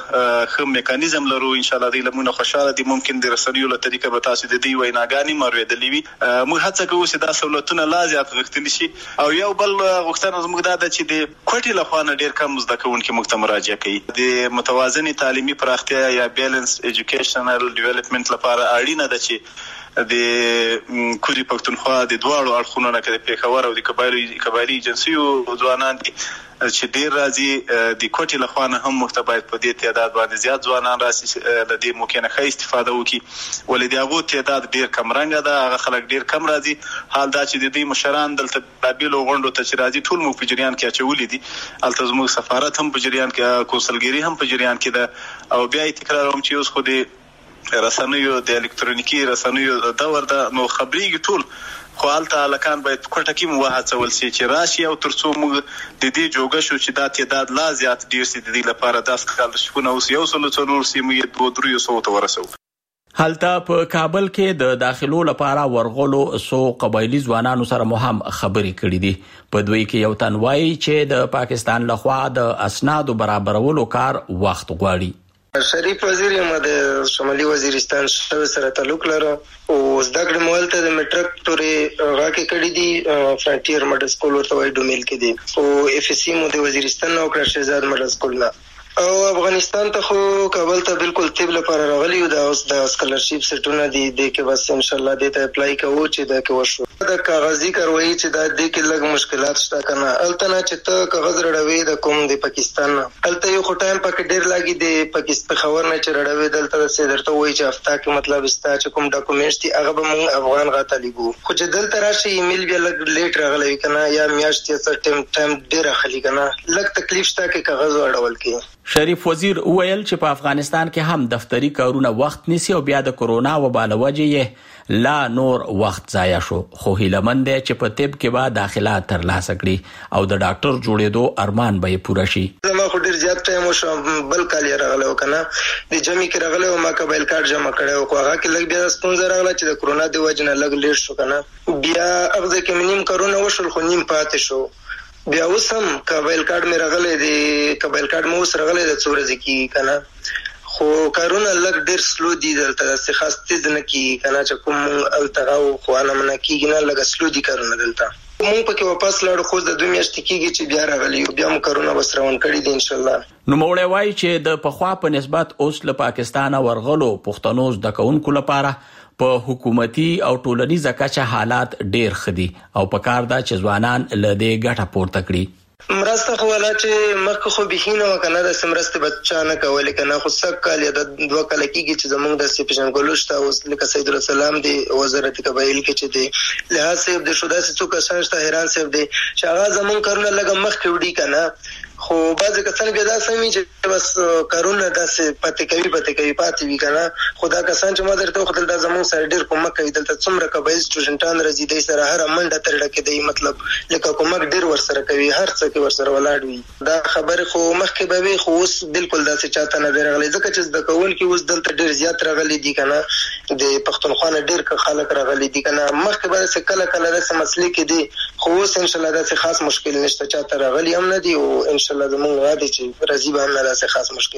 ښه میکانیزم لرو ان شاء الله. د موږ خوشاله دي ممکن د رسنیو له طریقه به تاسو د دې ویناګانې مرویدلې وي موږ هڅه کوو چې دا سہولتونه لا زیات غوښتل شي او یو بل غوښتنه زموږ دا ده چې د کوټې لخوا نه ډیر کم زده کوونکي موږ ته مراجعه کوي د متوازنې تعلیمي پراختیا یا بیلنس ایجوکیشنل ډیولپمنٹ لپاره اړینه ده چې د کوزي پښتونخوا د دواړو اړخونو نه کې د پیښور او د قبایلی جنسیو ځوانان دي چې ډیر راځي د کوټې لخوا نه هم محتویات په دې تعداد باندې زیات ځوانان راسي د دې موقع نه ښه استفاده وکړي ولې د هغو تعداد ډیر کم رنګه ده هغه خلک ډیر کم راځي حال دا چې د دې مشران دلته بابیلو غونډو ته چې راځي ټول مو په جریان کې اچولي دي هلته زموږ سفارت هم په جریان کې کونسلګري هم په جریان کې ده او بیا یې تکراروم چې اوس خو د رسنیو د الکترونیکي رسنیو دور ده نو خبرېږي ټول خو هلته هلکان باید کوټه کې مو وهڅول سي چې راشي او تر څو موږ د دې جوګه شو چې دا تعداد لا زیات ډیر سي د دې لپاره داس سکالرشپونه اوس 140 سي موږ 200 ته ورسو. هلته په کابل کې د داخلو لپاره ورغلو سو قبایلی ځوانانو سره مو هم خبرې کړې دي په دوی کې یو تن وایي چې د پاکستان لخوا د اسنادو برابرولو کار وخت غواړي. شریف وزیر یم د شمالي وزیرستان سره تعلق لرم او زده کړې مول ته د میټرک پورې راکې کړې دي فرانټیر مډل سکول ورته وایي ډومیل کې دي او اف اس سی مو د وزیرستان نو کړ شهزاد مډل سکول نه او افغانستان ته خو کابل ته بالکل طب لپاره راغلی او د سکالرشپ سټونه دي د کې بس ان شاء الله د ته اپلای کوو چې دا کې وشو د کاغذي کاروایی چې دا د کې لږ مشکلات شته کنه الته نه چې ته کاغذ رړوي د کوم د پاکستان الته یو ټایم پکې ډیر لاګي د پاکستان خبر نه چې رړوي دلته سي درته وایي چې هفته کې مطلب استا چې کوم ډاکومېنټس دي هغه به موږ افغان غاته لیکو خو چې دلته راشي ایمیل بیا لږ لیټ راغلی کنه یا میاشتې څه ټایم ډیر اخلي کنه لږ تکلیف شته کې کاغذ اړول کې. شریف وزیر وویل چې په افغانستان کې هم دفتری کارونه وخت نیسي او بیا د کورونا وبا له وجې لا نور وخت ضایع شو خو هیلهمند دی چې په طب کې به داخله ترلاسه کړي او د ډاکټر جوړېدو ارمان به یې پوره شي. زما خو ډیر زیات ټایم وشو بل کال یې راغلی و کنه د جمعې کې راغلی و ما قبایل کارت جمع کړی و خو هغه کې لږ بیا ستونزه راغله چې د کورونا د وجې نه لږ لیټ شو کنه بیا هغه ځای کې مې نیم کارونه وشول خو نیم پاتې شو بیا اوس هم قبایل کارت مې راغلی دی قبایل کارت مې اوس راغلی د څو ورځې کې کنه خو کارونه لږ ډیر سلو دي دلته داسې خاص تیز نه کېږي کنه چې کوم التغا او خوانه نه کېږي نه لږ سلو دي کارونه دلته مونږ پکې واپس لاړو خو د 2 میاشتې کېږي چې بیا راغلی او بیا مو کارونه بس روان کړي دي ان شاء الله. نوموړی وایي چې د پخوا په نسبت اوس له پاکستانه ورغلو پښتنو زده کوونکو لپاره په حکومتي او ټولنیزه کچه حالات ډیر ښه دي او پکار ده چې ځوانان له دې ګټه پورته کړي. مرسته خو ولا چې مخکې خو بهینه وکنه د سمرسته بچا نه کولې کنه خو سک کال یا د 2 کال کېږي چې زمونږ د سپیشنګولو شته اوس لکه سید السلام دی وزارت قبایل کې چې دی لحاظ صاحب د شودا سې څوک شته حیران صاحب دی چې هغه زمونږ کارونه لګه مخ کې وړي کنه خو بعض کسان بیا دا سمي چې بس کارونه داسې پاتې کوي پاتې وي کنه خدا کسان چې ما درته خپل د زمون سره ډیر کومک کوي دلته څومره قبایل سټوډنټان راځي د سره هر منډه ترډه کې دی مطلب لکه کومک ډیر ورسره کوي هر څه کې ورسره ولاړ وي دا خبر خو مخکې به وي خو اوس بالکل داسې چاته نه درغلي ځکه چې د کول کې اوس دلته ډیر زیات راغلي دي کنه د پښتونخوا ډیر خلک راغلي دي کنه مخکې به څه کله داسې مسلې کې دي خو اوس ان شاء الله داسې خاص مشکل نشته چاته راغلي هم نه دي او ان شاء الله زموږ غواړي چې راځي به هم نه داسې خاص مشکل.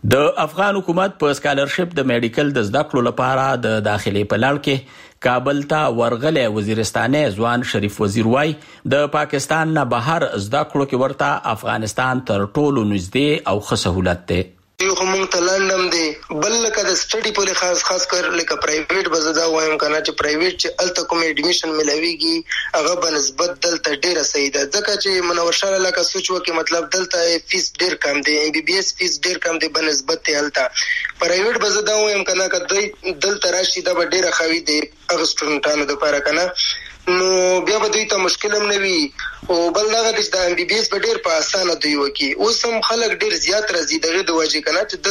د افغان حکومت په سکالرشپ د میډیکل د زده کړو لپاره د داخلي په لړ کې کابل ته ورغلی وزیرستاني ځوان شریف وزیر وای د پاکستان نه بهر زده کړو کې ورته افغانستان تر ټولو نږدې او ښه سهولت دی. یو هم ته لندن دی بل لکه د سټډي په خاص کر لکه پرایویټ بزدا وایم کنه چې پرایویټ چې الته کوم اډمیشن ملويږي هغه بنسبت دلته ډیره صحیح ده ځکه چې منور شاه لکه سوچ وکي مطلب دلته فیس ډیر کم دی ام بي بي اس فیس ډیر کم دی بنسبت ته الته پرایویټ بزدا وایم کنه کله دلته راشي دا ډیره خوي دی هغه سټوډنټانو لپاره کنه نو بیا به دوی ته مشکل هم نه وي او بل دا د ام بي بي اس په ډیر په اسانه دوی وکي اوس هم خلک ډیر زیات راځي دغه د وجه کنه چې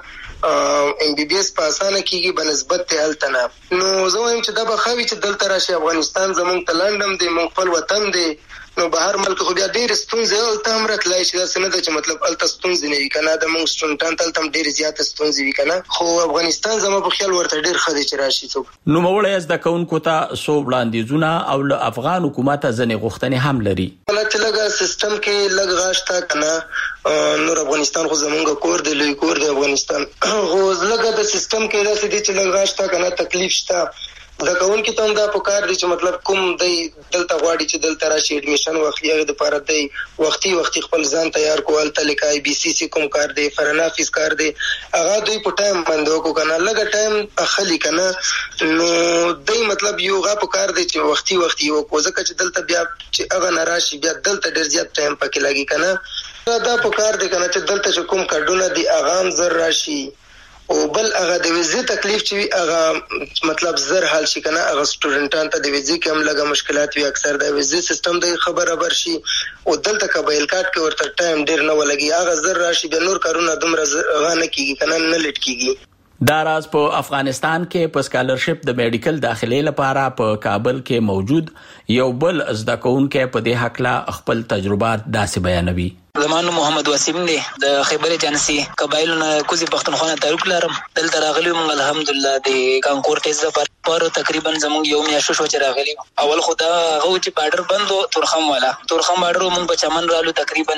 دلته ام بي بي اس په اسانه کیږي بنسبت ته الته نه نو زه وایم چې دا به خوي چې دلته راشي افغانستان زمونږ ته لندن دی مونږ خپل وطن دی نو بهر ملک خو بیا ډیر ستونزې الته هم راتلای شي دا څه نه چې مطلب الته ستونزې نه وي کنه د مونږ سټوډنټان تل هم ډیر زیات ستونزې وي کنه خو افغانستان زموږ په خیال ورته ډیر ښه دی چې راشي څوک نو موړی زده کوونکو ته سو وړاندیزونه او له افغان حکومت ځنې غوښتنې هم لري چې لږه سیستم کې لږ غاشته کنه نور افغانستان خو زمونږ کور دی لوی کور دی افغانستان خو لږه د سیستم کې داسې دي چې لږ غاشته کنه تکلیف شته دا کون کې ته دا پکار دي چې مطلب کوم دی دلته غواړي چې دلته راشي اډمیشن واخلي هغه د لپاره دی وختي خپل ځان تیار کول ته لیکای بي سي سي کوم کار دی فرنافیس کار دی هغه دوی په ټایم باندې کو کنه لږه ټایم اخلي کنه نو دی مطلب یو غا پکار دی چې وختي یو کو ځکه چې دلته بیا چې هغه ناراشي بیا دلته ډیر زیات ټایم پکې لګي کنه دا پکار دی کنه چې دلته کوم کډونه دی اغام زر راشي او بل هغه د ویزې تکلیف چې هغه مطلب زر حل شي کنه هغه سټوډنټان ته د ویزې کې هم لږه مشکلات وي اکثر د ویزې سیستم د خبر شي او دلته قبایل کارت کې ورته ټایم ډیر نه ولګي هغه زر راشي د نور کارونه دومره غانه کیږي کنه نه لټ کیږي دا راز په افغانستان کې په سکالرشپ د میډیکل داخلي لپاره په کابل کې موجود یو بل زده کوونکی په دې حق لا خپل تجربات داسې بیانوي زمانو محمد وسیم دی د خیبر ایجنسی قبایلو نه کوزي پښتونخوا نه تعلق لرم دلته راغلی مونږ الحمدلله د کانکور ټیسټ لپاره تقریبا زمونږ یو میاشت شو چې راغلی اول خدا هغه چې بارډر بندو تورخم بارډر مونږ په چمن رالو تقریبا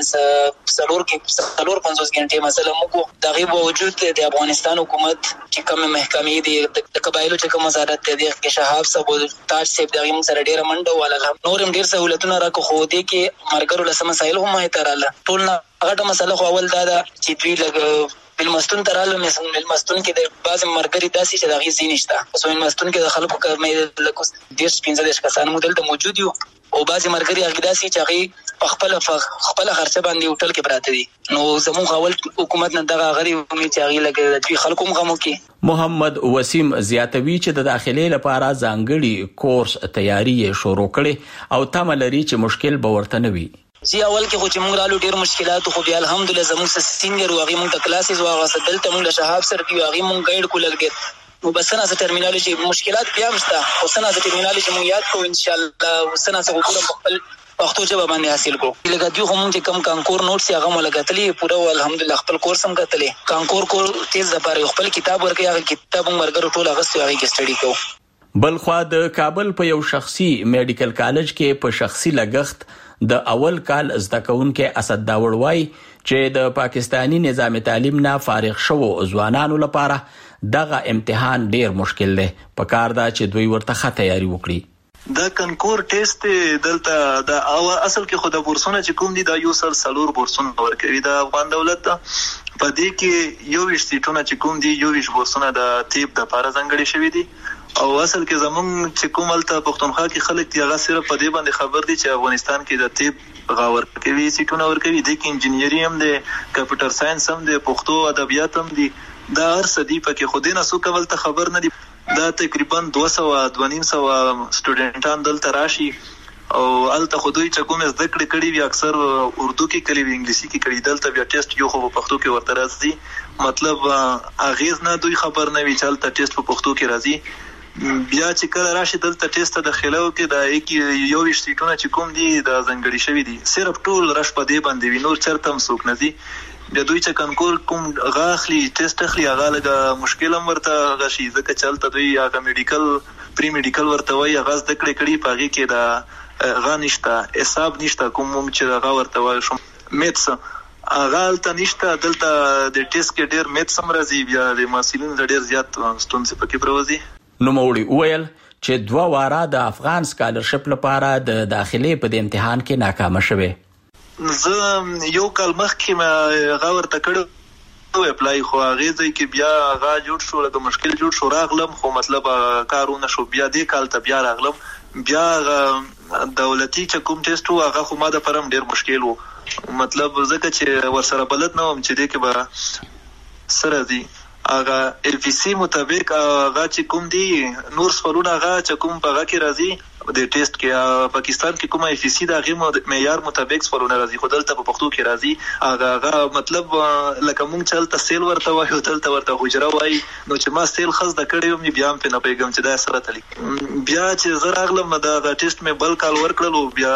450 غنټه مثلا موږ د غیب وجود د افغانستان حکومت چې کوم محکمې دي د قبایلو چې کوم وزارت دی د شهاب صاحب تاج صاحب د موږ سره ډیره منډه ولا نورم ډیر سہولتونه راکو خو دې کې مرګرو لسم مسایل هم تراله ټول نه غټه مسله خو اول دا چې دوی لګ بالمستون تراله بالمستون کې د بعض مرګري داسي چې دغه زینشته سو بالمستون کې د خلکو کمې لکه 10-15 کسان مودل ته موجود یو او بعض مرګري هغه داسي چې هغه خپل خرچه باندې هوټل کې پراته دي نو زموږ اول حکومت نه دغه غري امید چې هغه لګ د خلکو مغمو کې محمد وسیم زیاتوي چې د داخلي لپاره ځانګړي کورس تیاری شروع کړي او تمه لري چې مشکل به ورته نه وي زی اول کې خو چې موږ رالو ډیر مشکلات خو بیا الحمدلله زموږ سینګر واغې موږ د کلاسز واغه دلته موږ له شهاب سره دی واغې موږ گایډ کولګ نو بس نه ټرمینالوجي مشکلات بیا مشته خو سنا ټرمینالوجي موږ یاد کو ان شاء الله سنا څه وګورم خپل پښتو ژبه باندې حاصل کو لکه دوی هم چې کم کانکور نوټس هغه ملګرتلې پوره الحمدلله خپل کورس هم کتلې کانکور کو تیز لپاره خپل کتاب ورکې هغه کتاب مرګرو ټول هغه ستوري کې سټډي کو بلخوا د کابل په یو شخصي میډیکل کالج کې په شخصي لګښت د اول کال زده کوونکي اسد داوړ وای چې د پاکستانی نظام تعلیم نه فارغ شوو ځوانانو لپاره دغه امتحان ډیر مشکل دی په کار دا چې دوی ورته ښه تیاری وکړي دا کنکور ټیسټ دلته د اصل کې خود بورسونه چې کوم دي دا یو سلور بورسونه ورکوي د افغان دولت په دې کې یو سیټونه چې کوم دي یو بورسونه د طب د لپاره ځانګړي شوی دي او اصل کې زمونږ چې کوملته پښتونخوا کې خلک دی هغه صرف په دې باندې خبر دي چې افغانستان کې د طب غاور کوي سیټونه ورکوي د انجینری هم د کمپیوټر ساينس هم د پښتو ادبیات هم دي دا هر څه دی پکې خو دې نه څوک ولته خبر نه دي دا تقریبا 200 سټوډنټان دلته راشي او الته خو دوی چې کوم زده کړې وي اکثر اردو کې کړي وي انګلیسي کې کړي دلته بیا ټیسټ یو خو په پښتو کې ورته راځي مطلب اغیز نه دوی خبر نه وي چې الته ټیسټ په پښتو کې راځي بیا چې کله راشي دلته ټیسټ د خلاو کې د یو سیټونه چې کوم دي د ځنګړي شوی دي صرف ټول رش په دې باندې وینور چرته هم څوک نه دي د دوی چې کنکور کوم غاخلي ټیسټ اخلي هغه لګه مشکل هم ورته غشي ځکه چلته دوی هغه میډیکل پری میډیکل ورته وایي هغه د کړي پاږي کې د غانشته حساب نشته کوم چې هغه ورته وایي شو میتس اغال ته نشته. دلته د ټیسټ کې ډیر میت سم راځي، بیا د محصلینو د ډیر زیات ستونزې پکې پروزي. نو موري وویل چې 2 واره د افغان سکالرشپ لپاره د داخلي په امتحان کې ناکامه شوه. زه یو کال مخکې ما غاور تکړه اپلای خو هغه ځای کې بیا هغه جوړ شو، لکه مشکل جوړ شو، راغلم خو مطلب کارونه شو. بیا دې کال ته بیا راغلم، بیا دولتي چې کوم ټیسټ و هغه خو ما د پرم ډیر مشکل و، مطلب ځکه چې ورسره بلد نه وم چې دې کې به سره دي هغه LPC مطابق هغه چې کوم دي نور سوالونه هغه چې کوم په هغه کې راځي د ټیسټ کې. پاکستان کې کومه FEC د هغه معیار مطابق سوالونه راځي، خو دلته په پښتو کې راځي هغه مطلب لکه مونږ چلته سیل ورته وایو، دلته ورته حجره وایي. نو چې ما سیل خز د کړی وم بیا هم نه پیغام چې دا سره تلی. بیا چې زه راغلم دا ټیسټ مې بل کال ورکړلو، بیا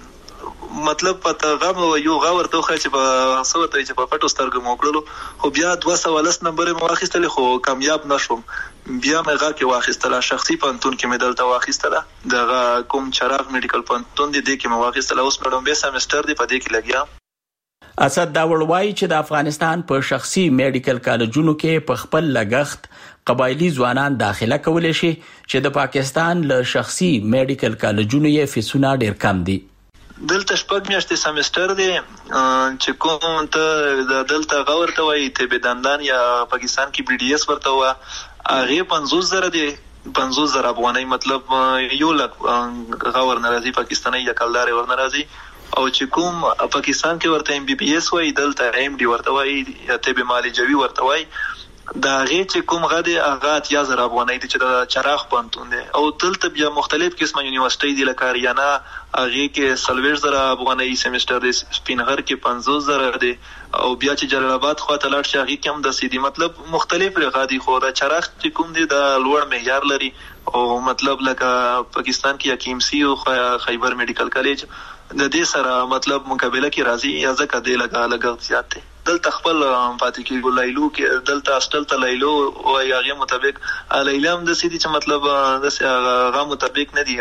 مطلب پته غم یو غور ته خو چې په سوته چې په پټو سترګو موکړلو، خو بیا 210 نمبر مې واخیستل خو کامیاب نشوم. بیا مې غا کې واخیستل شخصي پانتون کې مې دلته واخیستل، دغه کوم چراغ میډیکل پانتون دی کې مې واخیستل. اوس مې ډومبه سمستر دی په دې کې لګیا. اسد داور وایي چې د افغانستان په شخصي میډیکل کالجونو کې په خپل لګښت قبایلی ځوانان داخله کولی شي چې د پاکستان له شخصي میډیکل کالجونو یې فیسونه ډیر کم دي. دلته 6 میاشتې سمستر دی چې کوم ته دلته غور ته وایي ته بدندان یا پاکستان کې BDS ورته وا هغه 50,000 دی، 50,000 افغانۍ، مطلب یو لک غور ناراضي پاکستاني یا کلدار ور ناراضي. او چې کوم پاکستان کې ورته MBBS وایي دلته MD ورته وایي یا ته به مالی جوی ورته وایي. دا غي چې کوم غدي هغه 10,000 افغانۍ دي چې د چراغ پانتون دي. او دلته بیا مختلف قسمه یونیورسيټي دي لکه اریانا هغه کې 30,000 افغانۍ سمستر دي، سپینغر کې 50,000 دي، او بیا چې جلال آباد خواته لاړ شي هغه کې هم د سیدي مطلب مختلف رغادي. خو دا چراغ چې کوم دي د لوړ معیار لري، او مطلب لکه پاکستان کې KMC او خیبر میډیکل کالج د دې سره مطلب مقابله کې راځي یا ځکه د لګښت زیات دي. دلته خپل پاتې کېږي لیلو کې دلته استل ته لیلو او هغه مطابق لیلام د سیدي چې مطلب د هغه مطابق نه دی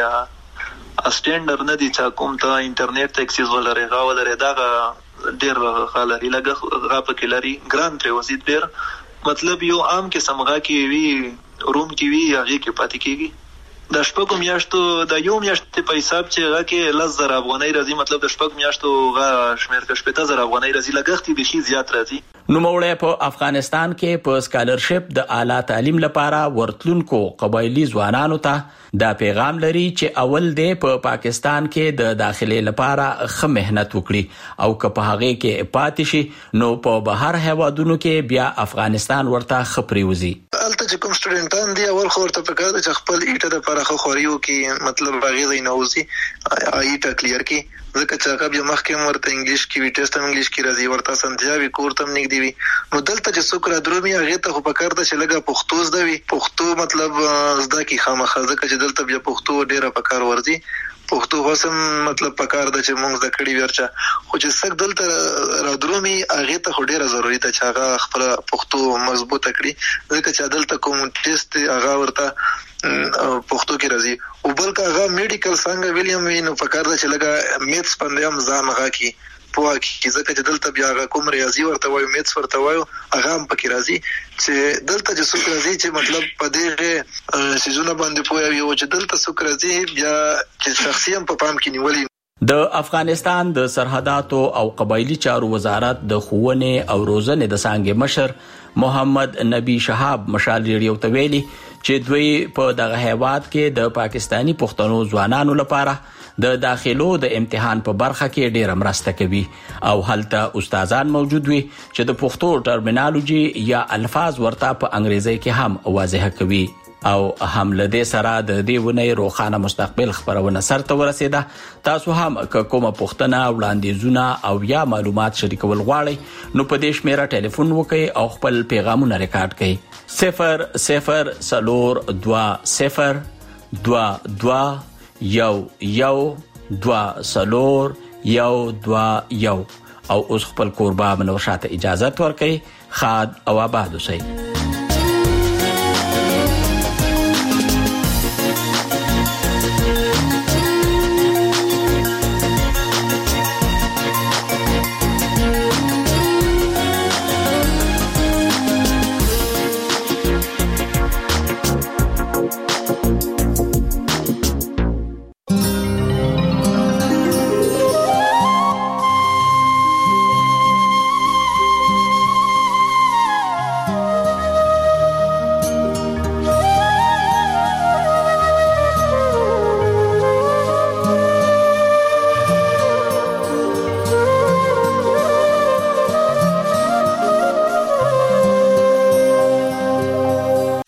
اسټینډر نه دی چې کوم ته انټرنیټ ته اکسس ولري غا ولري دا ډیر خالري لګه غا پکې لري ګران ته وزید ډیر مطلب یو عام کې سمغا کې وی روم کې وی هغه کې پاتې کېږي. د شپږ میاشتو د یو میاشتې په حساب چې هغه کې 10,000 افغانۍ راځي، مطلب د شپږ میاشتو غا شمیر کې 15,000 افغانۍ راځي، لګښت به شي زیات راځي. نو موړې په افغانستان کې په سکالرشپ د اعلی تعلیم لپاره ورتلونکو قبایلی ځوانانو ته دا پیغام لري چې اول دې په پاکستان کې د داخلي لپاره ښه مهنت وکړي، او که په هغه کې پاتې شي نو په بهر هیوادونو کې بیا افغانستان ورته ښه پریوزي. البته چې کوم سټوډنټان دي اول خو ورته پکار دي چې خپل ایټه د پرخه خوریو کې مطلب باغې دی نوځي ایټه کلیر کې، ځکه چې هغه بیا مخکې ورته انګلیش کې وی ټیسټ هم انګلیش کې راځي، ورته سنتیاوي کورته هم نګدي وي. نو دلته چې څوک را درومي هغه ته خو پکار ده چې لګه پښتو زده وي، پښتو مطلب زده کی خامخا، ځکه چې دلته بیا پښتو ډیره پکار ورځي. پښتو وسم مطلب پکار ده چې موږ د کړي ورچا، خو چې څوک دلته را درومي هغه ته خو ډیره ضروري ده چې هغه خپل پښتو مضبوطه کړي، ځکه چې دلته کوم ټیسټ هغه ورته پښتو کې راځي. او بلکې هغه میډیکل څنګه ویلیام وینو پکار ده چې لګه میتس باندې هم ځان غا کی پوه کی، ځکه چې دلته بیا هغه کوم ریاضي ورته وایو میتس ورته وایو هغه هم پکې راځي، چې دلته چې څوک راځي چې مطلب په دې سيزونه باندې پوه وي، او چې دلته څوک راځي بیا چې شخصي هم په پام کې نیولې. د افغانستان د سرحداتو او قبایلی چارو وزارت د ښوونې او روزنې د څانګې مشر محمد نبی شهاب مشال ریډیو ته ویلي چې دوی په دغه هیواد کې د پاکستانی پښتنو ځوانانو لپاره د داخلو د امتحان په برخه کې ډېر مرسته کوي، او هلته استادان موجود وي چې د پښتو ټرمینالوژي یا الفاظ ورته په انګریزي کې هم واضح کوي. او هم لدې سره د دې ونې روخانه مستقبل خبرونه سرته ورسېده. تاسو هم کومه پوښتنه وړاندیزونه او یا معلومات شریکول غواړئ نو په دې شمیره ټلیفون وکړئ او خپل پیغامونه ریکارډ کړئ. 00202011201 او اوس خپل کوربه منور شاته اجازه ورکړئ. خاد او آباد اوسئ.